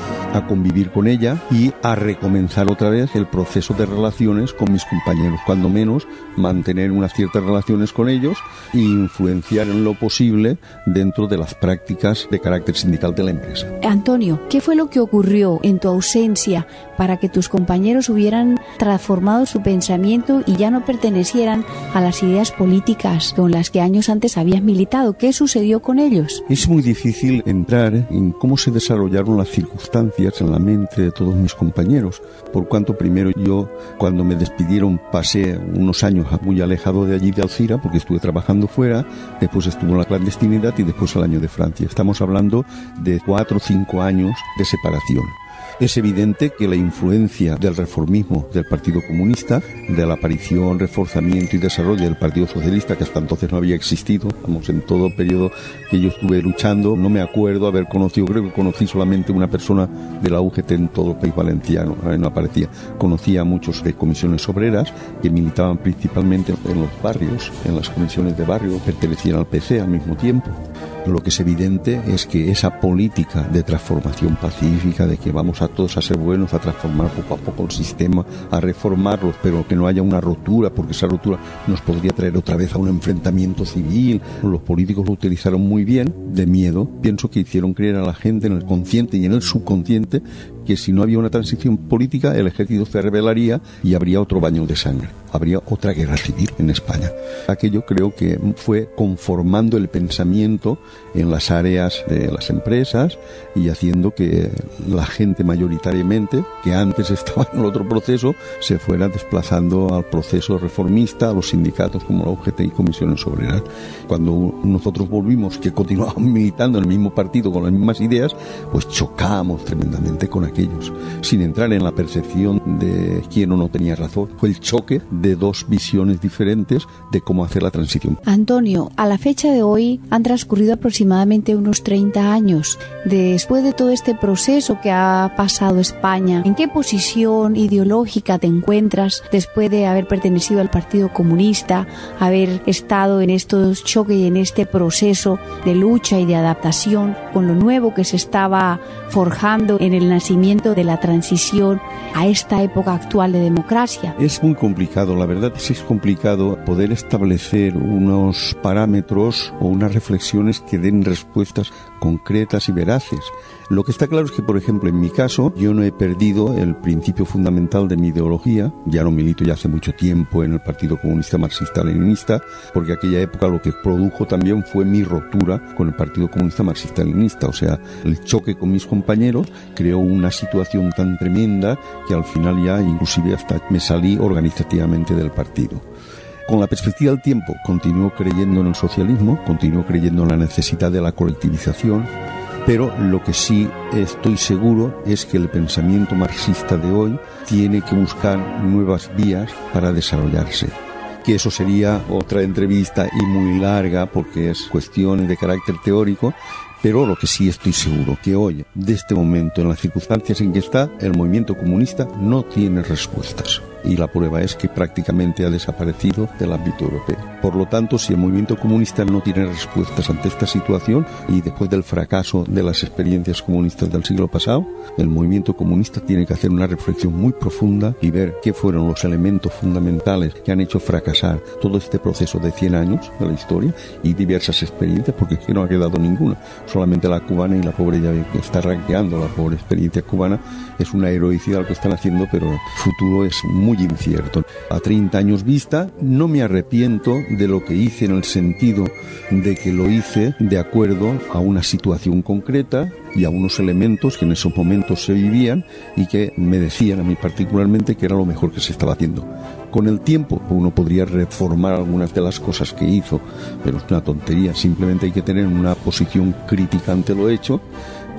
a convivir con ella y a recomenzar otra vez el proceso de relaciones con mis compañeros, cuando menos mantener unas ciertas relaciones con ellos e influenciar en lo posible dentro de las prácticas de carácter sindical de la empresa. Antonio, ¿qué fue lo que ocurrió en tu ausencia para que tus compañeros hubieran transformado su pensamiento y ya no pertenecieran a las ideas políticas con las que años antes habías militado? ¿Qué sucedió con ellos? Es muy difícil entrar en cómo se desarrollaron las circunstancias en la mente de todos mis compañeros, por cuanto primero yo, cuando me despidieron, pasé unos años muy alejado de allí de Alcira, porque estuve trabajando fuera, después estuve en la clandestinidad y después el año de Francia. Estamos hablando de cuatro o cinco años de separación. Es evidente que la influencia del reformismo del Partido Comunista, de la aparición, reforzamiento y desarrollo del Partido Socialista, que hasta entonces no había existido, vamos, en todo el periodo que yo estuve luchando, no me acuerdo haber conocido, creo que conocí solamente una persona de la U G T en todo el país valenciano, no aparecía. Conocía a muchos de comisiones obreras que militaban principalmente en los barrios, en las comisiones de barrio, pertenecían al P C al mismo tiempo. Lo que es evidente es que esa política de transformación pacífica, de que vamos a todos a ser buenos, a transformar poco a poco el sistema, a reformarlos, pero que no haya una rotura, porque esa rotura nos podría traer otra vez a un enfrentamiento civil. Los políticos lo utilizaron muy bien, de miedo. Pienso que hicieron creer a la gente en el consciente y en el subconsciente que si no había una transición política, el ejército se rebelaría y habría otro baño de sangre. Habría otra guerra civil en España. Aquello creo que fue conformando el pensamiento en las áreas de las empresas y haciendo que la gente mayoritariamente, que antes estaba en el otro proceso, se fuera desplazando al proceso reformista, a los sindicatos como la U G T y comisiones obreras. Cuando nosotros volvimos, que continuábamos militando en el mismo partido con las mismas ideas, pues chocábamos tremendamente con aquellos, sin entrar en la percepción de quién o no tenía razón. Fue el choque de dos visiones diferentes de cómo hacer la transición. Antonio, a la fecha de hoy han transcurrido aproximadamente unos treinta años. Después de todo este proceso que ha pasado España, ¿en qué posición ideológica te encuentras después de haber pertenecido al Partido Comunista, haber estado en estos choques y en este proceso de lucha y de adaptación con lo nuevo que se estaba forjando en el nacimiento de la transición a esta época actual de democracia? Es muy complicado, la verdad es que es complicado poder establecer unos parámetros o unas reflexiones que den respuestas concretas y veraces. Lo que está claro es que, por ejemplo, en mi caso, yo no he perdido el principio fundamental de mi ideología. Ya no milito ya hace mucho tiempo en el Partido Comunista Marxista-Leninista, porque aquella época lo que produjo también fue mi ruptura con el Partido Comunista Marxista-Leninista. O sea, el choque con mis compañeros creó una situación tan tremenda que al final ya inclusive hasta me salí organizativamente del partido. Con la perspectiva del tiempo, continúo creyendo en el socialismo, continúo creyendo en la necesidad de la colectivización, pero lo que sí estoy seguro es que el pensamiento marxista de hoy tiene que buscar nuevas vías para desarrollarse. Que eso sería otra entrevista y muy larga porque es cuestiones de carácter teórico, pero lo que sí estoy seguro que hoy, de este momento, en las circunstancias en que está, el movimiento comunista no tiene respuestas. Y la prueba es que prácticamente ha desaparecido del ámbito europeo. Por lo tanto, si el movimiento comunista no tiene respuestas ante esta situación y después del fracaso de las experiencias comunistas del siglo pasado, el movimiento comunista tiene que hacer una reflexión muy profunda y ver qué fueron los elementos fundamentales que han hecho fracasar todo este proceso de cien años de la historia y diversas experiencias, porque es que no ha quedado ninguna. Solamente la cubana, y la pobre ya que está ranqueando la pobre experiencia cubana, es una heroicidad lo que están haciendo, pero el futuro es muy muy incierto. A treinta años vista, no me arrepiento de lo que hice en el sentido de que lo hice de acuerdo a una situación concreta y a unos elementos que en esos momentos se vivían y que me decían a mí particularmente que era lo mejor que se estaba haciendo. Con el tiempo uno podría reformar algunas de las cosas que hizo, pero es una tontería. Simplemente hay que tener una posición crítica ante lo hecho,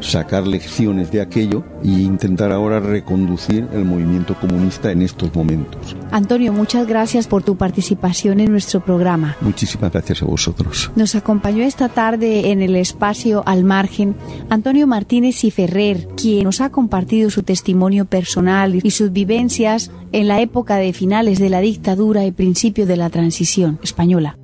sacar lecciones de aquello e intentar ahora reconducir el movimiento comunista en estos momentos. Antonio, muchas gracias por tu participación en nuestro programa. Muchísimas gracias a vosotros. Nos acompañó esta tarde en el espacio Al Margen Antonio Martínez y Ferrer, quien nos ha compartido su testimonio personal y sus vivencias en la época de finales de la dictadura y principio de la transición española.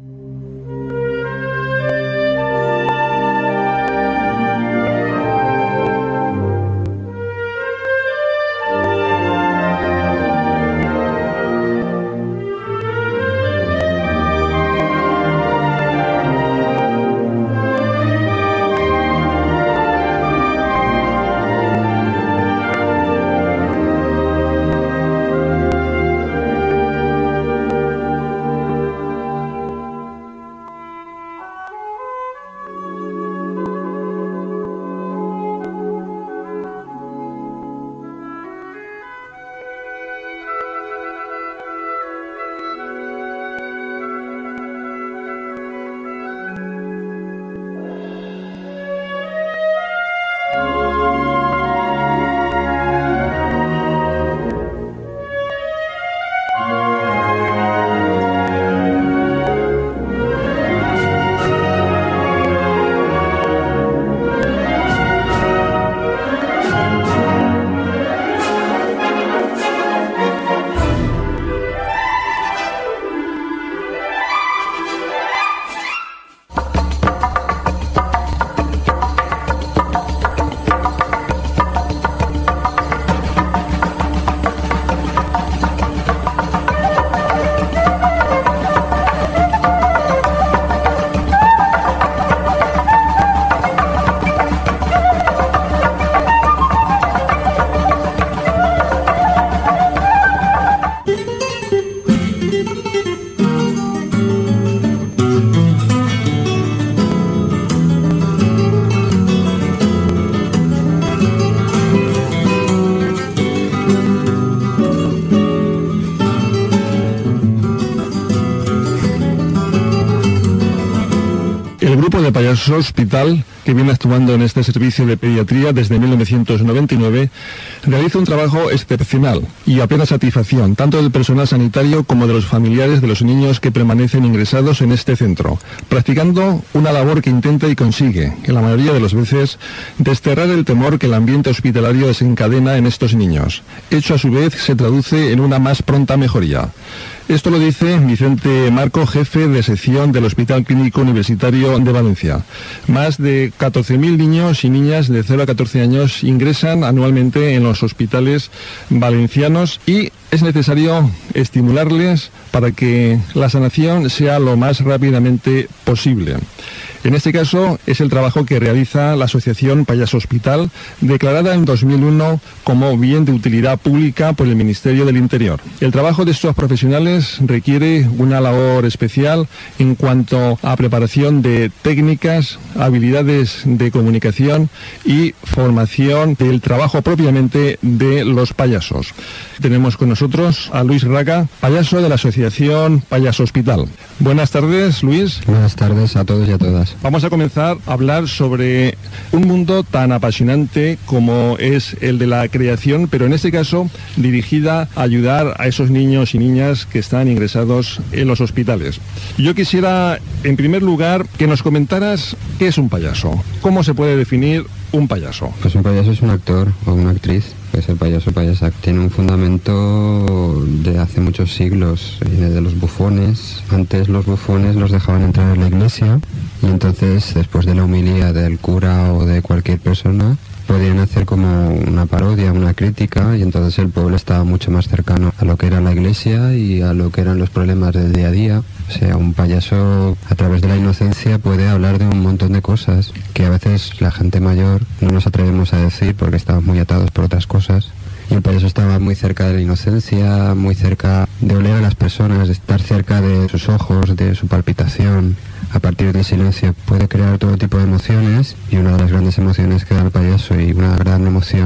de Payaso Hospital, que viene actuando en este servicio de pediatría desde mil novecientos noventa y nueve, realiza un trabajo excepcional y a plena satisfacción, tanto del personal sanitario como de los familiares de los niños que permanecen ingresados en este centro, practicando una labor que intenta y consigue, en la mayoría de las veces, desterrar el temor que el ambiente hospitalario desencadena en estos niños. Hecho a su vez se traduce en una más pronta mejoría. Esto lo dice Vicente Marco, jefe de sección del Hospital Clínico Universitario de Valencia. Más de catorce mil niños y niñas de cero a catorce años ingresan anualmente en los hospitales valencianos y es necesario estimularles para que la sanación sea lo más rápidamente posible. En este caso es el trabajo que realiza la Asociación Payaso Hospital, declarada en dos mil uno como bien de utilidad pública por el Ministerio del Interior. El trabajo de estos profesionales requiere una labor especial en cuanto a preparación de técnicas, habilidades de comunicación y formación del trabajo propiamente de los payasos. Tenemos con nosotros a Luis Raga, payaso de la Asociación Payaso Hospital. Buenas tardes, Luis. Buenas tardes a todos y a todas. Vamos a comenzar a hablar sobre un mundo tan apasionante como es el de la creación, pero en este caso dirigida a ayudar a esos niños y niñas que están ingresados en los hospitales. Yo quisiera, en primer lugar, que nos comentaras qué es un payaso. ¿Cómo se puede definir un payaso? Pues un payaso es un actor o una actriz. Pues el payaso payasa tiene un fundamento de hace muchos siglos, viene de los bufones. Antes los bufones los dejaban entrar en la iglesia y entonces, después de la homilía del cura o de cualquier persona, podían hacer como una parodia, una crítica, y entonces el pueblo estaba mucho más cercano a lo que era la iglesia y a lo que eran los problemas del día a día. O sea, un payaso a través de la inocencia puede hablar de un montón de cosas que a veces la gente mayor no nos atrevemos a decir porque estamos muy atados por otras cosas. Y el payaso estaba muy cerca de la inocencia, muy cerca de oler a las personas, de estar cerca de sus ojos, de su palpitación. A partir del silencio puede crear todo tipo de emociones, y una de las grandes emociones que da el payaso, y una gran emoción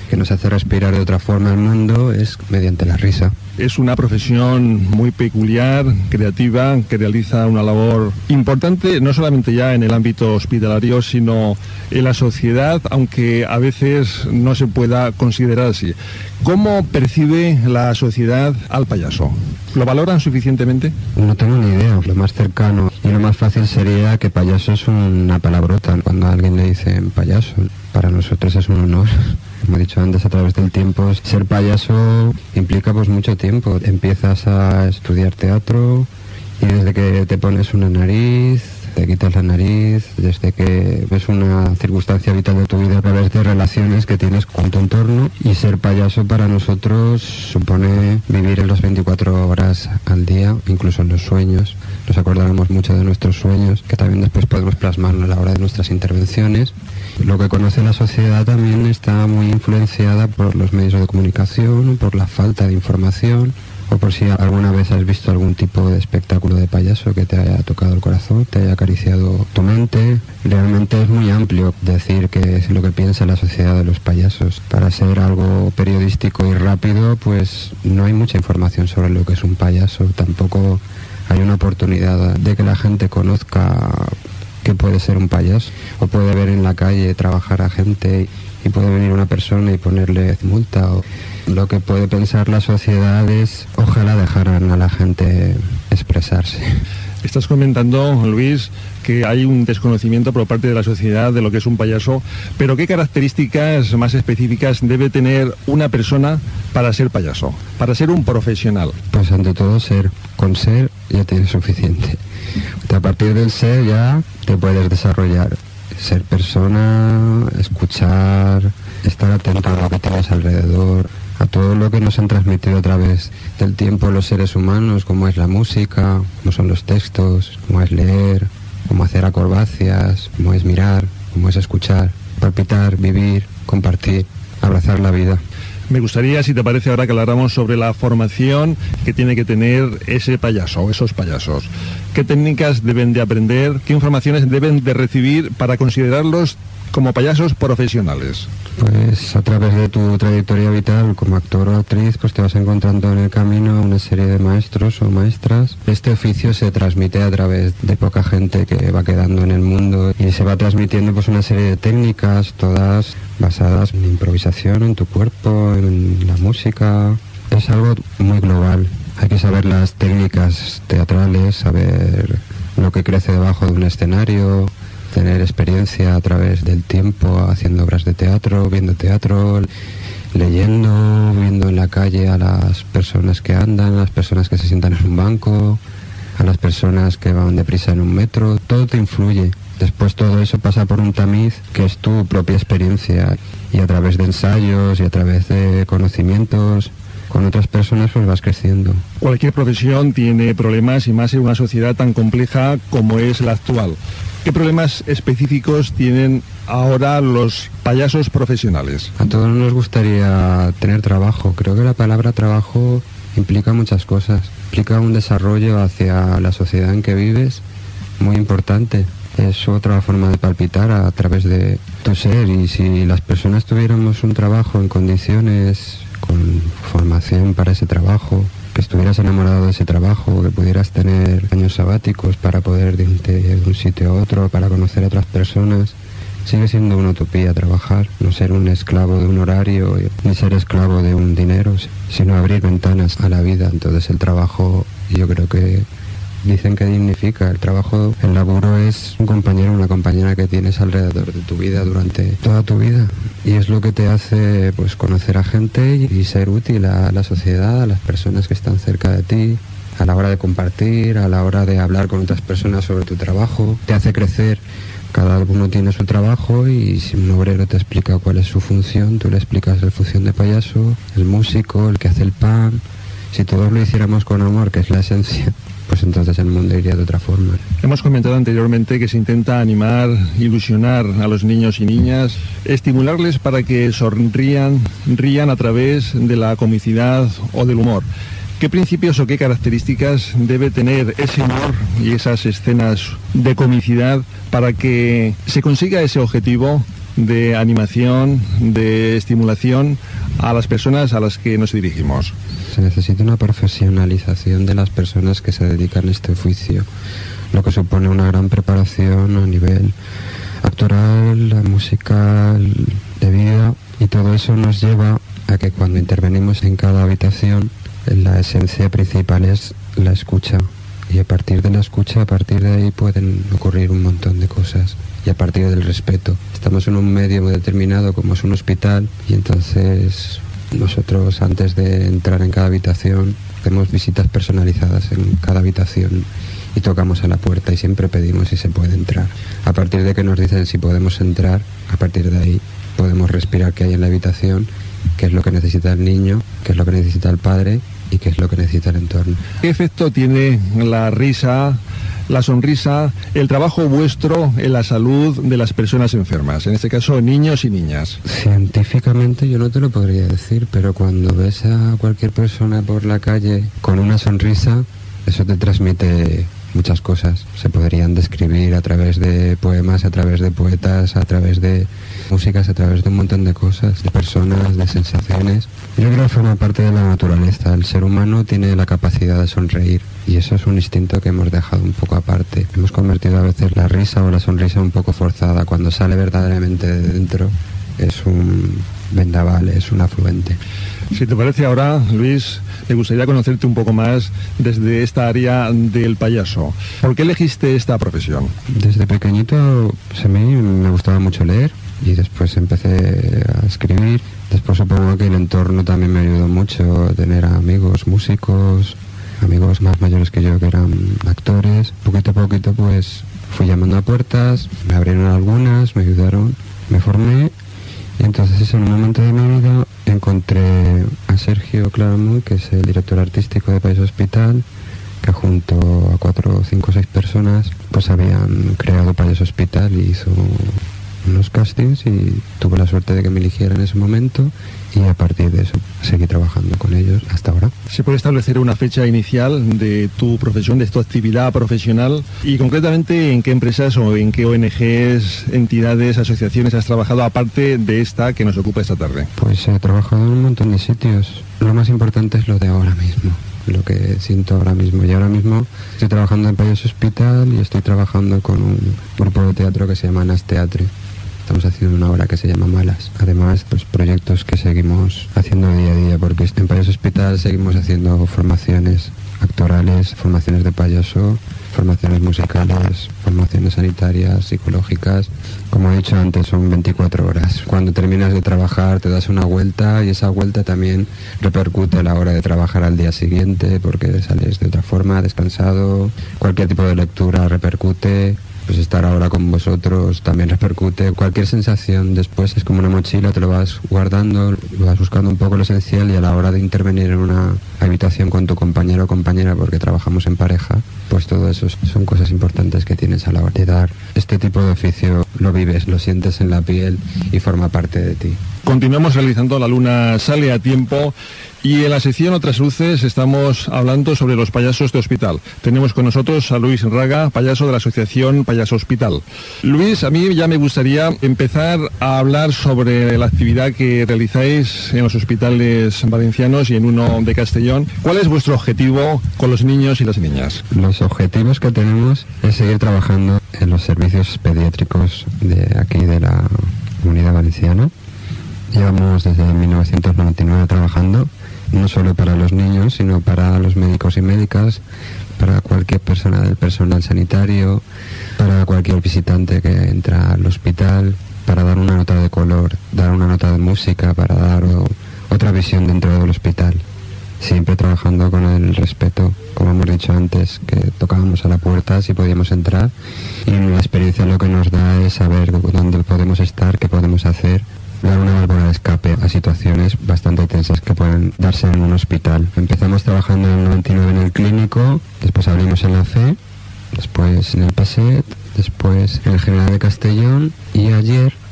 que nos hace respirar de otra forma el mundo es mediante la risa. Es una profesión muy peculiar, creativa, que realiza una labor importante, no solamente ya en el ámbito hospitalario, sino en la sociedad, aunque a veces no se pueda considerar así. ¿Cómo percibe la sociedad al payaso? ¿Lo valoran suficientemente? No tengo ni idea. Lo más cercano y lo más fácil sería que payaso es una palabrota. Cuando a alguien le dicen payaso, para nosotros es un honor. Como he dicho antes, a través del tiempo, ser payaso implica pues mucho tiempo. Empiezas a estudiar teatro y desde que te pones una nariz, te quitas la nariz, desde que ves una circunstancia vital de tu vida a través de relaciones que tienes con tu entorno, y ser payaso para nosotros supone vivir en las veinticuatro horas al día, incluso en los sueños. Nos acordamos mucho de nuestros sueños, que también después podemos plasmarlo a la hora de nuestras intervenciones. Lo que conoce la sociedad también está muy influenciada por los medios de comunicación, por la falta de información, o por si alguna vez has visto algún tipo de espectáculo de payaso que te haya tocado el corazón, te haya acariciado tu mente. Realmente es muy amplio decir que es lo que piensa la sociedad de los payasos. Para ser algo periodístico y rápido, pues no hay mucha información sobre lo que es un payaso. Tampoco hay una oportunidad de que la gente conozca qué puede ser un payaso. O puede ver en la calle trabajar a gente y puede venir una persona y ponerle multa. O lo que puede pensar la sociedad es, ojalá dejaran a la gente expresarse. Estás comentando, Luis, que hay un desconocimiento por parte de la sociedad de lo que es un payaso, pero ¿qué características más específicas debe tener una persona para ser payaso, para ser un profesional? Pues ante todo ser, con ser ya tienes suficiente. A partir del ser ya te puedes desarrollar. Ser persona, escuchar, estar atento a lo que tienes alrededor, a todo lo que nos han transmitido a través del tiempo los seres humanos, como es la música, como son los textos, como es leer, como hacer acrobacias, como es mirar, como es escuchar, palpitar, vivir, compartir, abrazar la vida. Me gustaría, si te parece, ahora que habláramos sobre la formación que tiene que tener ese payaso o esos payasos. ¿Qué técnicas deben de aprender? ¿Qué informaciones deben de recibir para considerarlos como payasos profesionales? Pues a través de tu trayectoria vital como actor o actriz, pues te vas encontrando en el camino una serie de maestros o maestras. Este oficio se transmite a través de poca gente que va quedando en el mundo y se va transmitiendo pues una serie de técnicas, todas basadas en improvisación, en tu cuerpo, en la música. Es algo muy global. Hay que saber las técnicas teatrales, saber lo que crece debajo de un escenario, tener experiencia a través del tiempo haciendo obras de teatro, viendo teatro, leyendo, viendo en la calle a las personas que andan, a las personas que se sientan en un banco, a las personas que van deprisa en un metro. Todo te influye. Después todo eso pasa por un tamiz que es tu propia experiencia, y a través de ensayos y a través de conocimientos con otras personas pues vas creciendo. Cualquier profesión tiene problemas, y más en una sociedad tan compleja como es la actual. ¿Qué problemas específicos tienen ahora los payasos profesionales? A todos nos gustaría tener trabajo. Creo que la palabra trabajo implica muchas cosas. Implica un desarrollo hacia la sociedad en que vives muy importante. Es otra forma de palpitar a través de tu ser, y si las personas tuviéramos un trabajo en condiciones, con formación para ese trabajo, que estuvieras enamorado de ese trabajo, que pudieras tener años sabáticos para poder irte de un sitio a otro, para conocer a otras personas. Sigue siendo una utopía trabajar, no ser un esclavo de un horario, ni ser esclavo de un dinero, sino abrir ventanas a la vida. Entonces el trabajo, yo creo que dicen que dignifica. El trabajo, el laburo es un compañero o una compañera que tienes alrededor de tu vida durante toda tu vida, y es lo que te hace pues conocer a gente y ser útil a la sociedad, a las personas que están cerca de ti, a la hora de compartir, a la hora de hablar con otras personas sobre tu trabajo. Te hace crecer. Cada uno tiene su trabajo, y si un obrero te explica cuál es su función, tú le explicas la función de payaso, el músico, el que hace el pan. Si todos lo hiciéramos con amor, que es la esencia, pues entonces el mundo iría de otra forma. Hemos comentado anteriormente que se intenta animar, ilusionar a los niños y niñas, estimularles para que sonrían, rían a través de la comicidad o del humor. ¿Qué principios o qué características debe tener ese humor y esas escenas de comicidad para que se consiga ese objetivo de animación, de estimulación a las personas a las que nos dirigimos? Se necesita una profesionalización de las personas que se dedican a este oficio, lo que supone una gran preparación a nivel actoral, musical, de vida, y todo eso nos lleva a que cuando intervenimos en cada habitación, la esencia principal es la escucha, y a partir de la escucha, a partir de ahí pueden ocurrir un montón de cosas, y a partir del respeto. Estamos en un medio muy determinado como es un hospital, y entonces nosotros, antes de entrar en cada habitación, hacemos visitas personalizadas en cada habitación y tocamos a la puerta y siempre pedimos si se puede entrar. A partir de que nos dicen si podemos entrar, a partir de ahí podemos respirar qué hay en la habitación, qué es lo que necesita el niño, qué es lo que necesita el padre y qué es lo que necesita el entorno. ¿Qué efecto tiene la risa, la sonrisa, el trabajo vuestro en la salud de las personas enfermas, en este caso niños y niñas? Científicamente yo no te lo podría decir, pero cuando ves a cualquier persona por la calle con una sonrisa, eso te transmite muchas cosas. Se podrían describir a través de poemas, a través de poetas, a través de músicas, a través de un montón de cosas, de personas, de sensaciones. Yo creo que forma parte de la naturaleza. El ser humano tiene la capacidad de sonreír y eso es un instinto que hemos dejado un poco aparte. Hemos convertido a veces la risa o la sonrisa un poco forzada. Cuando sale verdaderamente de dentro es un vendaval, es un afluente. Si te parece ahora, Luis, me gustaría conocerte un poco más desde esta área del payaso. ¿Por qué elegiste esta profesión? Desde pequeñito pues a mí me gustaba mucho leer y después empecé a escribir. Después supongo que el entorno también me ayudó mucho a tener amigos músicos, amigos más mayores que yo que eran actores. Poquito a poquito pues fui llamando a puertas, me abrieron algunas, me ayudaron, me formé. Y entonces en un momento de mi vida encontré a Sergio Claramunt, que es el director artístico de Payaso Hospital, que junto a cuatro, cinco, seis personas pues habían creado Payaso Hospital y hizo unos castings y tuve la suerte de que me eligiera en ese momento y a partir de eso seguí trabajando con ellos hasta ahora. ¿Se puede establecer una fecha inicial de tu profesión, de tu actividad profesional y concretamente en qué empresas o en qué O N Ges, entidades, asociaciones has trabajado aparte de esta que nos ocupa esta tarde? Pues he trabajado en un montón de sitios. Lo más importante es lo de ahora mismo, lo que siento ahora mismo. Y ahora mismo estoy trabajando en Payaso Hospital y estoy trabajando con un grupo de teatro que se llama Nas Teatre. Estamos haciendo una obra que se llama Malas. Además, pues proyectos que seguimos haciendo día a día, porque en Payaso Hospital seguimos haciendo formaciones actorales, formaciones de payaso, formaciones musicales, formaciones sanitarias, psicológicas. Como he dicho antes, son veinticuatro horas. Cuando terminas de trabajar te das una vuelta y esa vuelta también repercute a la hora de trabajar al día siguiente, porque sales de otra forma, descansado. Cualquier tipo de lectura repercute. Pues estar ahora con vosotros también repercute. Cualquier sensación después es como una mochila, te lo vas guardando, vas buscando un poco lo esencial y a la hora de intervenir en una habitación con tu compañero o compañera, porque trabajamos en pareja, pues todo eso son cosas importantes que tienes a la hora de dar. Este tipo de oficio lo vives, lo sientes en la piel y forma parte de ti. Continuamos realizando La Luna Sale a Tiempo y en la sección Otras Luces estamos hablando sobre los payasos de hospital. Tenemos con nosotros a Luis Raga, payaso de la asociación Payaso Hospital. Luis, a mí ya me gustaría empezar a hablar sobre la actividad que realizáis en los hospitales valencianos y en uno de Castellón. ¿Cuál es vuestro objetivo con los niños y las niñas? Los objetivos que tenemos es seguir trabajando en los servicios pediátricos de aquí de la Comunidad Valenciana. Llevamos desde mil novecientos noventa y nueve trabajando, no solo para los niños, sino para los médicos y médicas, para cualquier persona del personal sanitario, para cualquier visitante que entra al hospital, para dar una nota de color, dar una nota de música, para dar o, otra visión dentro del hospital. Siempre trabajando con el respeto, como hemos dicho antes, que tocábamos a la puerta si podíamos entrar, y la experiencia lo que nos da es saber dónde podemos estar, qué podemos hacer, dar una válvula de escape a situaciones bastante tensas que pueden darse en un hospital. Empezamos trabajando en el noventa y nueve en el clínico, después abrimos en la F E, después en el P S E T, después en el General de Castellón y ayer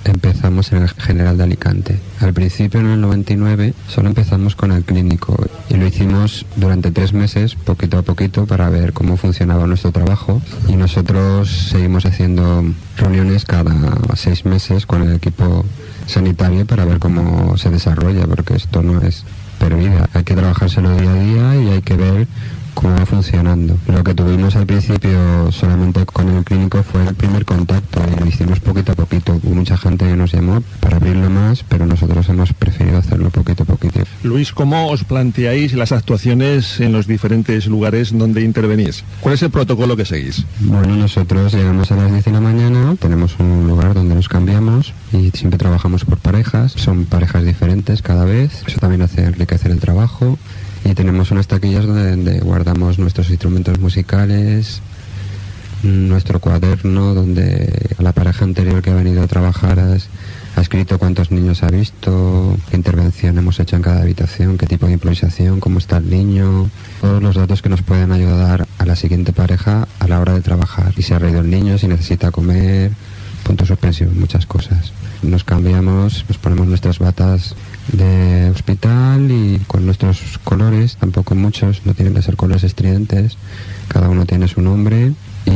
empezamos en el General de Alicante. Al principio, en el noventa y nueve, solo empezamos con el clínico y lo hicimos durante tres meses, poquito a poquito, para ver cómo funcionaba nuestro trabajo, y nosotros seguimos haciendo reuniones cada seis meses con el equipo sanitario para ver cómo se desarrolla, porque esto no es per vida, hay que trabajárselo día a día y hay que ver cómo va funcionando. Lo que tuvimos al principio solamente con el clínico fue el primer contacto y lo hicimos poquito a poquito. Hubo mucha gente que nos llamó para abrirlo más, pero nosotros hemos preferido hacerlo poquito a poquito. Luis, ¿cómo os planteáis las actuaciones en los diferentes lugares donde intervenís? ¿Cuál es el protocolo que seguís? Bueno, nosotros llegamos a las diez de la mañana, tenemos un lugar donde nos cambiamos y siempre trabajamos por parejas. Son parejas diferentes cada vez, eso también hace enriquecer el trabajo. Y tenemos unas taquillas donde, donde guardamos nuestros instrumentos musicales, nuestro cuaderno, donde la pareja anterior que ha venido a trabajar has, ha escrito cuántos niños ha visto, qué intervención hemos hecho en cada habitación, qué tipo de improvisación, cómo está el niño, todos los datos que nos pueden ayudar a la siguiente pareja a la hora de trabajar. Si se ha reído el niño, si necesita comer, puntos suspensivos, muchas cosas. Nos cambiamos, nos ponemos nuestras batas de hospital y con nuestros colores, tampoco muchos, no tienen que ser colores estridentes, cada uno tiene su nombre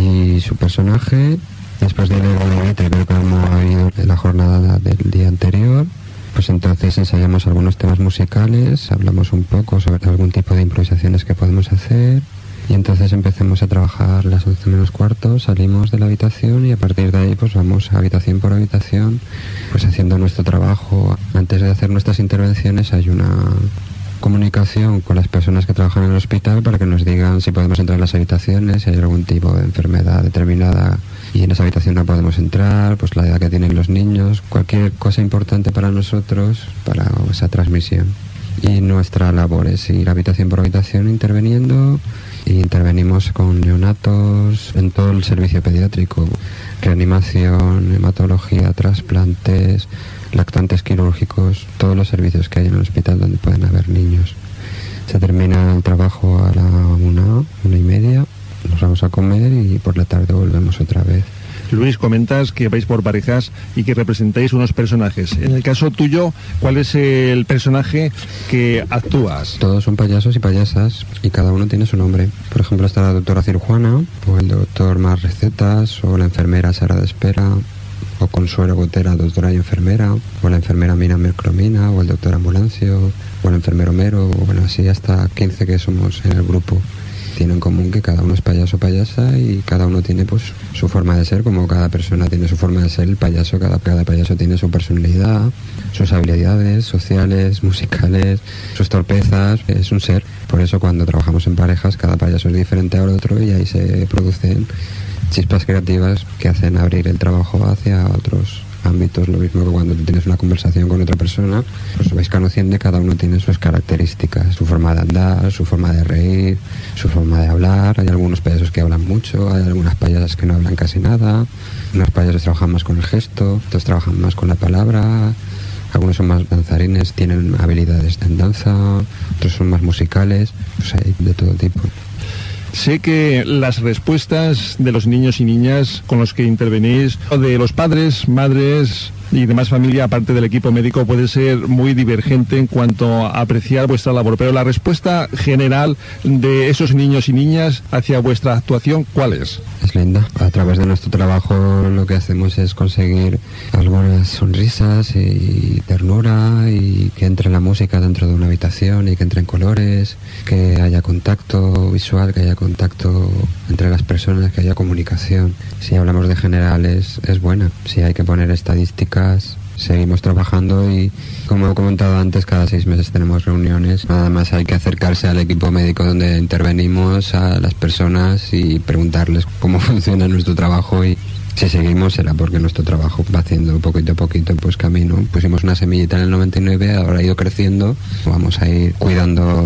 y su personaje. Después de leer la letra y ver cómo ha ido la jornada del día anterior, pues entonces ensayamos algunos temas musicales, hablamos un poco sobre algún tipo de improvisaciones que podemos hacer. Y entonces empecemos a trabajar las once menos cuarto, salimos de la habitación y a partir de ahí pues vamos habitación por habitación, pues haciendo nuestro trabajo. Antes de hacer nuestras intervenciones hay una comunicación con las personas que trabajan en el hospital para que nos digan si podemos entrar en las habitaciones, si hay algún tipo de enfermedad determinada y en esa habitación no podemos entrar, pues la edad que tienen los niños, cualquier cosa importante para nosotros, para esa transmisión. Y nuestra labor es ir habitación por habitación interviniendo. Y intervenimos con neonatos en todo el servicio pediátrico, reanimación, hematología, trasplantes, lactantes quirúrgicos, todos los servicios que hay en el hospital donde pueden haber niños. Se termina el trabajo a la una, una y media, nos vamos a comer y por la tarde volvemos otra vez. Luis, comentas que vais por parejas y que representáis unos personajes. En el caso tuyo, ¿cuál es el personaje que actúas? Todos son payasos y payasas y cada uno tiene su nombre. Por ejemplo, está la doctora Cirujuana, o el doctor Más Recetas, o la enfermera Sara de Espera, o Consuelo Gotera, doctora y enfermera, o la enfermera Mina Mercromina, o el doctor Ambulancio, o el enfermero Mero, o bueno, así hasta quince que somos en el grupo. Tiene en común que cada uno es payaso o payasa y cada uno tiene pues su forma de ser, como cada persona tiene su forma de ser, el payaso, cada, cada payaso tiene su personalidad, sus habilidades sociales, musicales, sus torpezas, es un ser. Por eso cuando trabajamos en parejas cada payaso es diferente al otro y ahí se producen chispas creativas que hacen abrir el trabajo hacia otros ámbitos. Lo mismo que cuando tú tienes una conversación con otra persona, pues vais conociendo y cada uno tiene sus características, su forma de andar, su forma de reír, su forma de hablar. Hay algunos payasos que hablan mucho, hay algunas payasas que no hablan casi nada, unos payasos trabajan más con el gesto, otros trabajan más con la palabra, algunos son más danzarines, tienen habilidades en danza, otros son más musicales, pues hay de todo tipo. Sé que las respuestas de los niños y niñas con los que intervenís, o de los padres, madres y demás familia, aparte del equipo médico, puede ser muy divergente en cuanto a apreciar vuestra labor. Pero la respuesta general de esos niños y niñas hacia vuestra actuación, ¿cuál es? Es linda. A través de nuestro trabajo lo que hacemos es conseguir algunas sonrisas y ternura y que entre la música dentro de una habitación y que entren colores, que haya contacto visual, que haya contacto entre las personas, que haya comunicación. Si hablamos de generales, es buena. Si hay que poner estadísticas, seguimos trabajando y, como he comentado antes, cada seis meses tenemos reuniones. Nada más hay que acercarse al equipo médico donde intervenimos, a las personas y preguntarles cómo funciona nuestro trabajo, y si seguimos será porque nuestro trabajo va haciendo poquito a poquito pues camino. Pusimos una semillita en el noventa y nueve, ahora ha ido creciendo, vamos a ir cuidando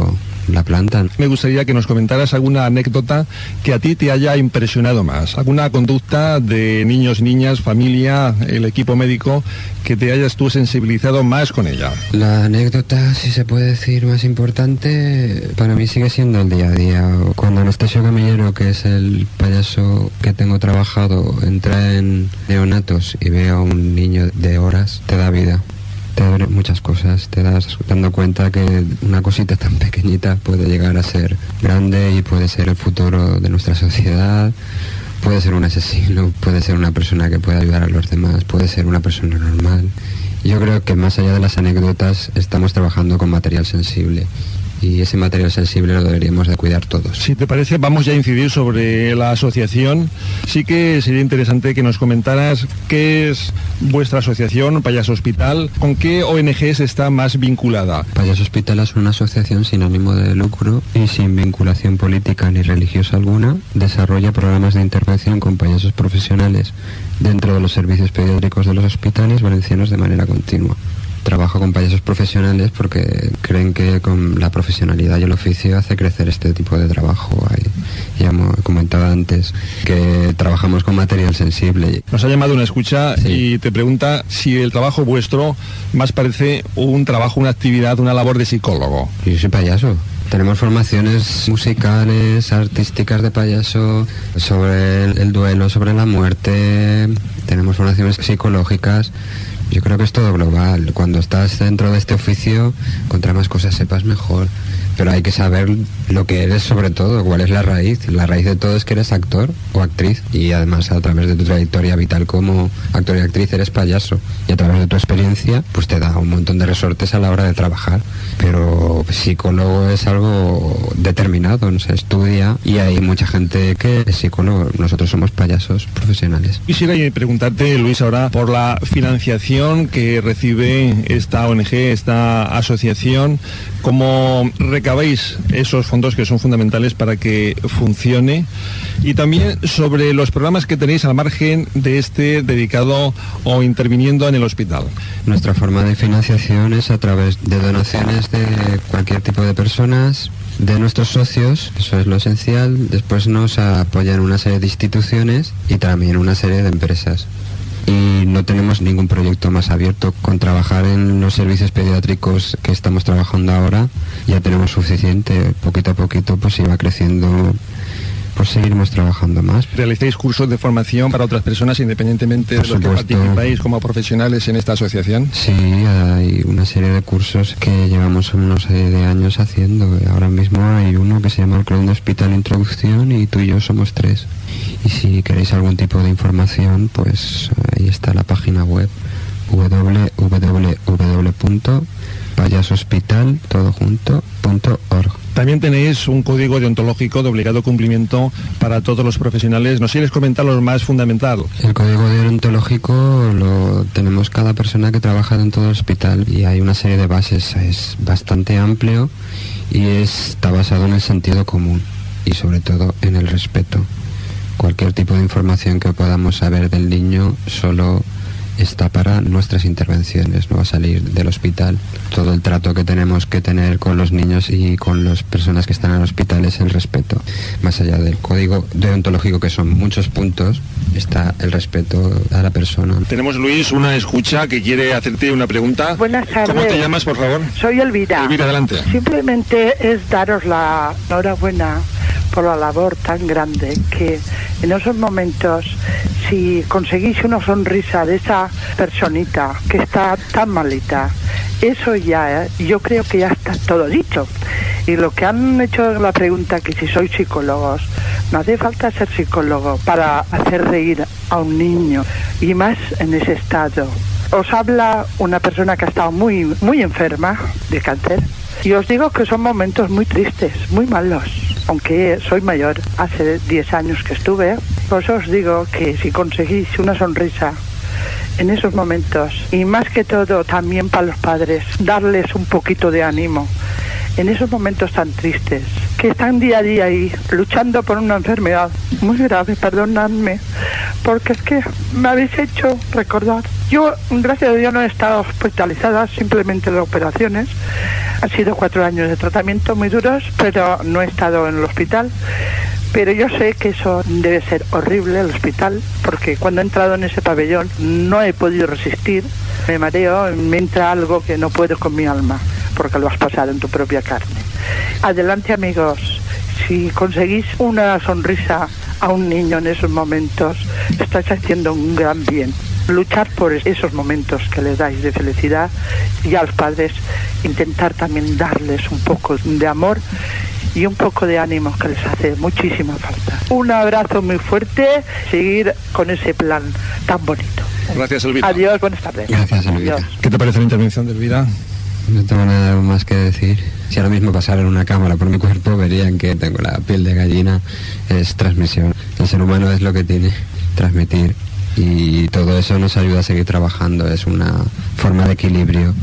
la planta. Me gustaría que nos comentaras alguna anécdota que a ti te haya impresionado más, alguna conducta de niños, niñas, familia, el equipo médico, que te hayas tú sensibilizado más con ella. La anécdota, si se puede decir, más importante para mí sigue siendo el día a día. Cuando Anastasio Camillero, que es el payaso que tengo trabajado, entra en neonatos y ve a un niño de horas, te da vida. Te abre muchas cosas, te das dando cuenta que una cosita tan pequeñita puede llegar a ser grande y puede ser el futuro de nuestra sociedad. Puede ser un asesino, puede ser una persona que puede ayudar a los demás, puede ser una persona normal. Yo creo que más allá de las anécdotas estamos trabajando con material sensible. Y ese material sensible lo deberíamos de cuidar todos. Si te parece, vamos ya a incidir sobre la asociación. Sí que sería interesante que nos comentaras qué es vuestra asociación, Payaso Hospital, con qué O N Ges está más vinculada. Payaso Hospital es una asociación sin ánimo de lucro y sin vinculación política ni religiosa alguna. Desarrolla programas de intervención con payasos profesionales dentro de los servicios pediátricos de los hospitales valencianos de manera continua. Trabajo con payasos profesionales porque creen que con la profesionalidad y el oficio hace crecer este tipo de trabajo. Ya comentaba antes que trabajamos con material sensible. Nos ha llamado una escucha sí. y te pregunta si el trabajo vuestro más parece un trabajo, una actividad, una labor de psicólogo. Yo soy payaso. Tenemos formaciones musicales, artísticas de payaso, sobre el, el duelo, sobre la muerte. Tenemos formaciones psicológicas. Yo creo que es todo global. Cuando estás dentro de este oficio, contra más cosas sepas, mejor. Pero hay que saber lo que eres, sobre todo, cuál es la raíz. La raíz de todo es que eres actor o actriz. Y además, a través de tu trayectoria vital como actor y actriz, eres payaso. Y a través de tu experiencia, pues te da un montón de resortes a la hora de trabajar. Pero psicólogo es algo determinado, no se estudia. Y hay mucha gente que es psicólogo. Nosotros somos payasos profesionales. Quisiera preguntarte, Luis, ahora por la financiación que recibe esta O N G, esta asociación. ¿Cómo recabáis esos fondos que son fundamentales para que funcione? Y también sobre los programas que tenéis al margen de este dedicado o interviniendo en el hospital. Nuestra forma de financiación es a través de donaciones de cualquier tipo de personas, de nuestros socios, eso es lo esencial. Después nos apoyan una serie de instituciones y también una serie de empresas. Y no tenemos ningún proyecto más abierto. Con trabajar en los servicios pediátricos que estamos trabajando ahora ya tenemos suficiente. Poquito a poquito pues iba creciendo, pues seguiremos trabajando más. ¿Realizáis cursos de formación para otras personas independientemente Por de los supuesto. que participáis como profesionales en esta asociación? Sí, hay una serie de cursos que llevamos unos serie de años haciendo. Ahora mismo hay uno que se llama el Clown de Hospital Introducción y tú y yo somos tres. Y si queréis algún tipo de información, pues ahí está la página web w w w punto payasohospital todo junto punto org. También tenéis un código deontológico de obligado cumplimiento para todos los profesionales. ¿Nos quieres comentar lo más fundamental? El código deontológico lo tenemos cada persona que trabaja dentro del hospital y hay una serie de bases. Es bastante amplio y está basado en el sentido común y sobre todo en el respeto. Cualquier tipo de información que podamos saber del niño solo está para nuestras intervenciones, no va a salir del hospital. Todo el trato que tenemos que tener con los niños y con las personas que están en el hospital es el respeto. Más allá del código deontológico, que son muchos puntos, está el respeto a la persona. Tenemos, Luis, una escucha que quiere hacerte una pregunta. Buenas tardes. ¿Cómo te llamas, por favor? Soy Elvira. Elvira, adelante. Simplemente es daros la enhorabuena por la labor tan grande que en esos momentos, si conseguís una sonrisa de esa personita que está tan malita, eso ya, ¿eh? Yo creo que ya está todo dicho. Y lo que han hecho la pregunta, que si sois psicólogos, no hace falta ser psicólogo para hacer reír a un niño, y más en ese estado. Os habla una persona que ha estado muy, muy enferma de cáncer, y os digo que son momentos muy tristes, muy malos. Aunque soy mayor, hace diez años que estuve, pues os digo que si conseguís una sonrisa en esos momentos, y más que todo también para los padres, darles un poquito de ánimo en esos momentos tan tristes, que están día a día ahí luchando por una enfermedad muy grave, perdonadme, porque es que me habéis hecho recordar. Yo, gracias a Dios, no he estado hospitalizada, simplemente de operaciones, Han sido cuatro años de tratamiento muy duros, pero no he estado en el hospital. Pero yo sé que eso debe ser horrible, el hospital, porque cuando he entrado en ese pabellón no he podido resistir. Me mareo, me entra algo que no puedo con mi alma, porque lo has pasado en tu propia carne. Adelante, amigos. Si conseguís una sonrisa a un niño en esos momentos, estáis haciendo un gran bien. Luchar por esos momentos que les dais de felicidad, y a los padres intentar también darles un poco de amor y un poco de ánimo, que les hace muchísima falta. Un abrazo muy fuerte, seguir con ese plan tan bonito. Gracias, Elvira. Adiós, buenas tardes. Gracias, Elvira. Adiós. ¿Qué te parece la intervención de Elvira? No tengo nada más que decir. Si ahora mismo pasaran una cámara por mi cuerpo, verían que tengo la piel de gallina. Es transmisión. El ser humano es lo que tiene, transmitir. Y todo eso nos ayuda a seguir trabajando. Es una forma de equilibrio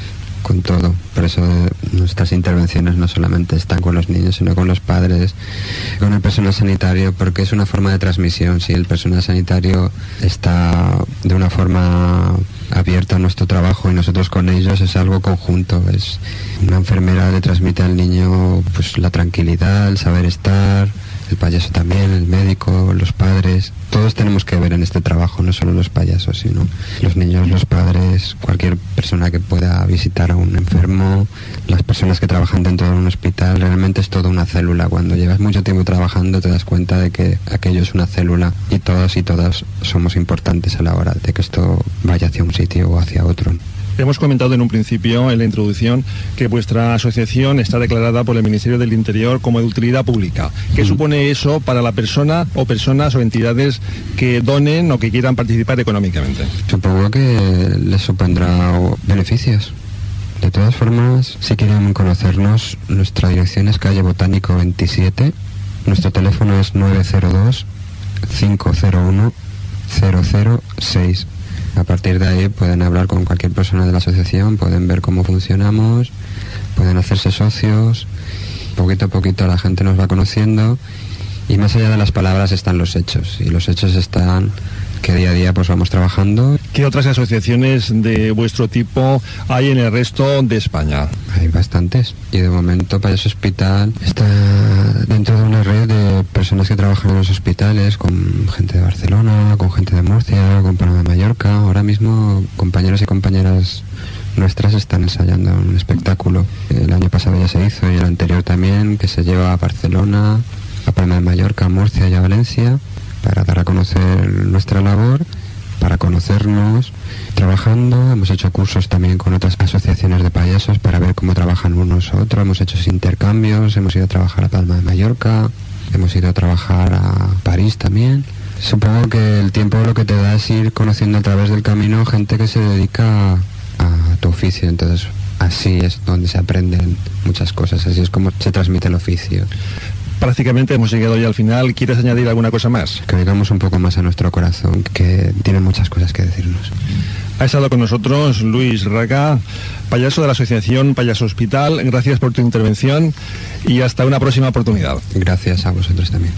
con todo. Por eso nuestras intervenciones no solamente están con los niños, sino con los padres, con el personal sanitario, porque es una forma de transmisión. Si el personal sanitario está de una forma abierta a nuestro trabajo y nosotros con ellos, es algo conjunto. Es una enfermera le transmite al niño pues la tranquilidad, el saber estar, el payaso también, el médico, los padres. Todos tenemos que ver en este trabajo, no solo los payasos, sino los niños, los padres, cualquier persona que pueda visitar a un enfermo, las personas que trabajan dentro de un hospital. Realmente es toda una célula. Cuando llevas mucho tiempo trabajando te das cuenta de que aquello es una célula y todos y todas somos importantes a la hora de que esto vaya hacia un sitio o hacia otro. Hemos comentado en un principio, en la introducción, que vuestra asociación está declarada por el Ministerio del Interior como de utilidad pública. ¿Qué mm. supone eso para la persona o personas o entidades que donen o que quieran participar económicamente? Supongo que les supondrá beneficios. De todas formas, si quieren conocernos, nuestra dirección es calle Botánico veintisiete, nuestro teléfono es nueve cero dos, cinco cero uno, cero cero seis. A partir de ahí pueden hablar con cualquier persona de la asociación, pueden ver cómo funcionamos, pueden hacerse socios. Poquito a poquito la gente nos va conociendo y más allá de las palabras están los hechos, y los hechos están que día a día pues vamos trabajando. ¿Qué otras asociaciones de vuestro tipo hay en el resto de España? Hay bastantes, y de momento Payaso Hospital está dentro de una red de personas que trabajan en los hospitales, con gente de Barcelona, con gente de Murcia, con Palma de Mallorca. Ahora mismo compañeros y compañeras nuestras están ensayando un espectáculo. El año pasado ya se hizo y el anterior también, que se lleva a Barcelona, a Palma de Mallorca, a Murcia y a Valencia, para dar a conocer nuestra labor, para conocernos trabajando. Hemos hecho cursos también con otras asociaciones de payasos para ver cómo trabajan unos a otros. Hemos hecho intercambios, hemos ido a trabajar a Palma de Mallorca, hemos ido a trabajar a París también. Supongo que el tiempo lo que te da es ir conociendo a través del camino gente que se dedica a, a tu oficio. Entonces así es donde se aprenden muchas cosas, así es como se transmite el oficio. Prácticamente hemos llegado ya al final. ¿Quieres añadir alguna cosa más? Que oigamos un poco más a nuestro corazón, que tiene muchas cosas que decirnos. Ha estado con nosotros Luis Raga, payaso de la asociación Payaso Hospital. Gracias por tu intervención y hasta una próxima oportunidad. Gracias a vosotros también.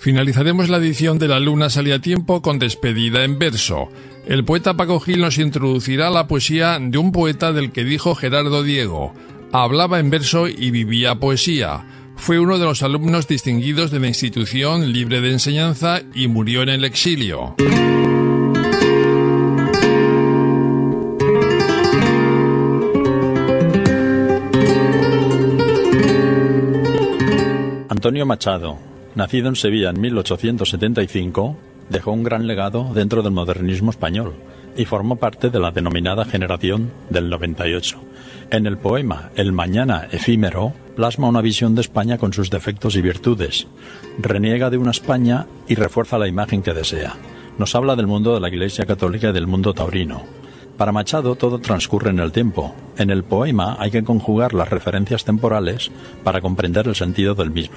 Finalizaremos la edición de La Luna sale a tiempo con despedida en verso. El poeta Paco Gil nos introducirá la poesía de un poeta del que dijo Gerardo Diego: hablaba en verso y vivía poesía. Fue uno de los alumnos distinguidos de la institución libre de enseñanza y murió en el exilio. Antonio Machado, nacido en Sevilla en mil ochocientos setenta y cinco, dejó un gran legado dentro del modernismo español y formó parte de la denominada generación del noventa y ocho. En el poema El mañana efímero plasma una visión de España con sus defectos y virtudes, reniega de una España y refuerza la imagen que desea. Nos habla del mundo de la Iglesia Católica y del mundo taurino. Para Machado todo transcurre en el tiempo. En el poema hay que conjugar las referencias temporales para comprender el sentido del mismo.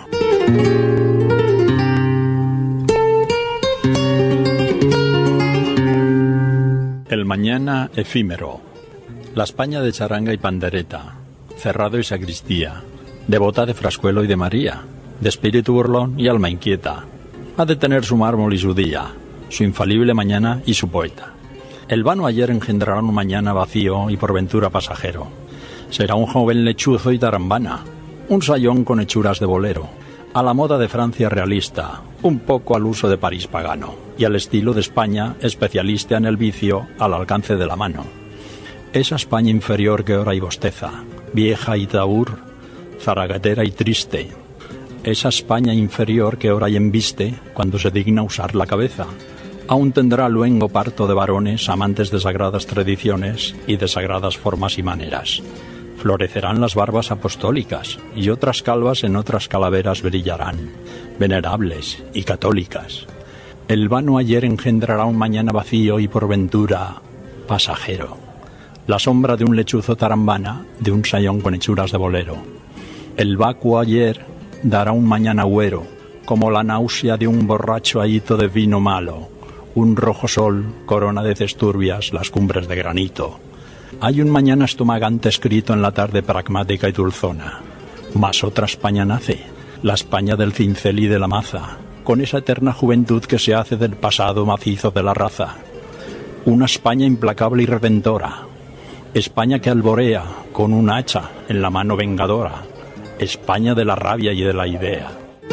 El mañana efímero. La España de charanga y pandereta, cerrado y sacristía, devota de Frascuelo y de María, de espíritu burlón y alma inquieta, ha de tener su mármol y su día, su infalible mañana y su poeta. El vano ayer engendrará un mañana vacío y por ventura pasajero. Será un joven lechuzo y tarambana, un sayón con hechuras de bolero, a la moda de Francia realista, un poco al uso de París pagano, y al estilo de España especialista en el vicio al alcance de la mano. Esa España inferior que ora y bosteza, vieja y taur, zaragatera y triste. Esa España inferior que ora y embiste cuando se digna usar la cabeza. Aún tendrá luengo parto de varones amantes de sagradas tradiciones y de sagradas formas y maneras. Florecerán las barbas apostólicas y otras calvas en otras calaveras brillarán, venerables y católicas. El vano ayer engendrará un mañana vacío y por ventura pasajero. La sombra de un lechuzo tarambana, de un sayón con hechuras de bolero. El vacuo ayer dará un mañana güero, como la náusea de un borracho ahito de vino malo. Un rojo sol corona de cesturbias las cumbres de granito. Hay un mañana estomagante escrito en la tarde pragmática y dulzona. Mas otra España nace, la España del cincel y de la maza, con esa eterna juventud que se hace del pasado macizo de la raza. Una España implacable y redentora. España que alborea con un hacha en la mano vengadora. España de la rabia y de la idea.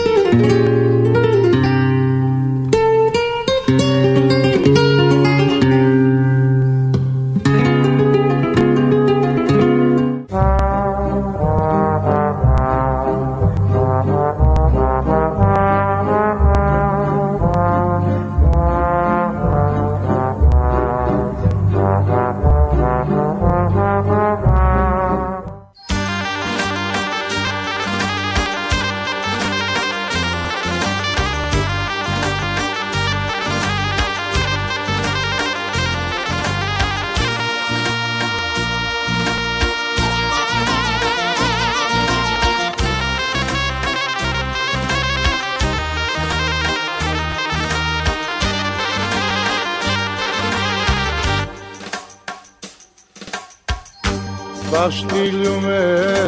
Baštiljume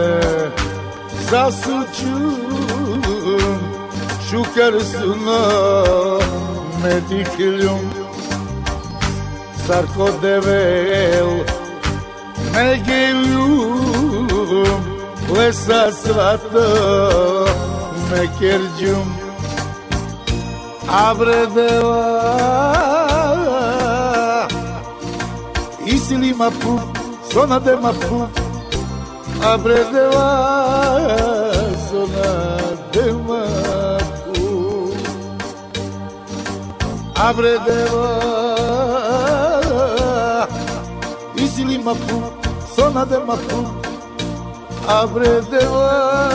zasučum, šukarsuna medikljum, sarkodevel megeljum, lesa svata mekerđum, abredeva isilima pup, sona de mapu, abredeva sona de mapu, abredeva isili mapu, sona de mapu, abredeva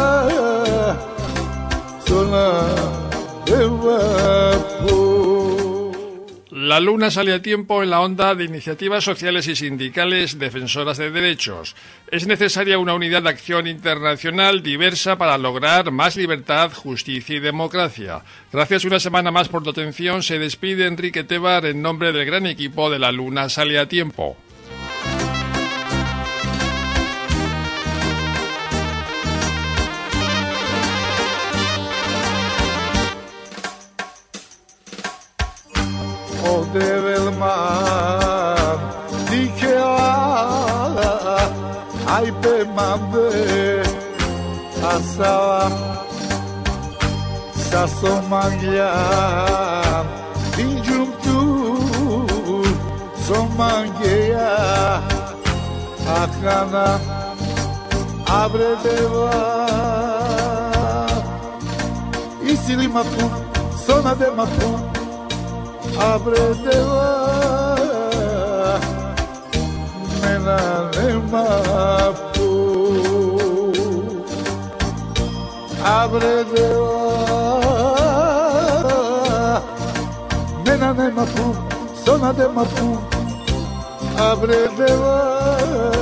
sona de mapu. La Luna sale a tiempo en la onda de iniciativas sociales y sindicales defensoras de derechos. Es necesaria una unidad de acción internacional diversa para lograr más libertad, justicia y democracia. Gracias una semana más por tu atención. Se despide Enrique Tebar en nombre del gran equipo de La Luna sale a tiempo. del mar, dije ah, ay pe mande asaba sasomangya dijumtu somangya akana abre deva isili mapu sona de mapu abre deva mena de mapu abre deva mena de mapu sona de mapu abre deva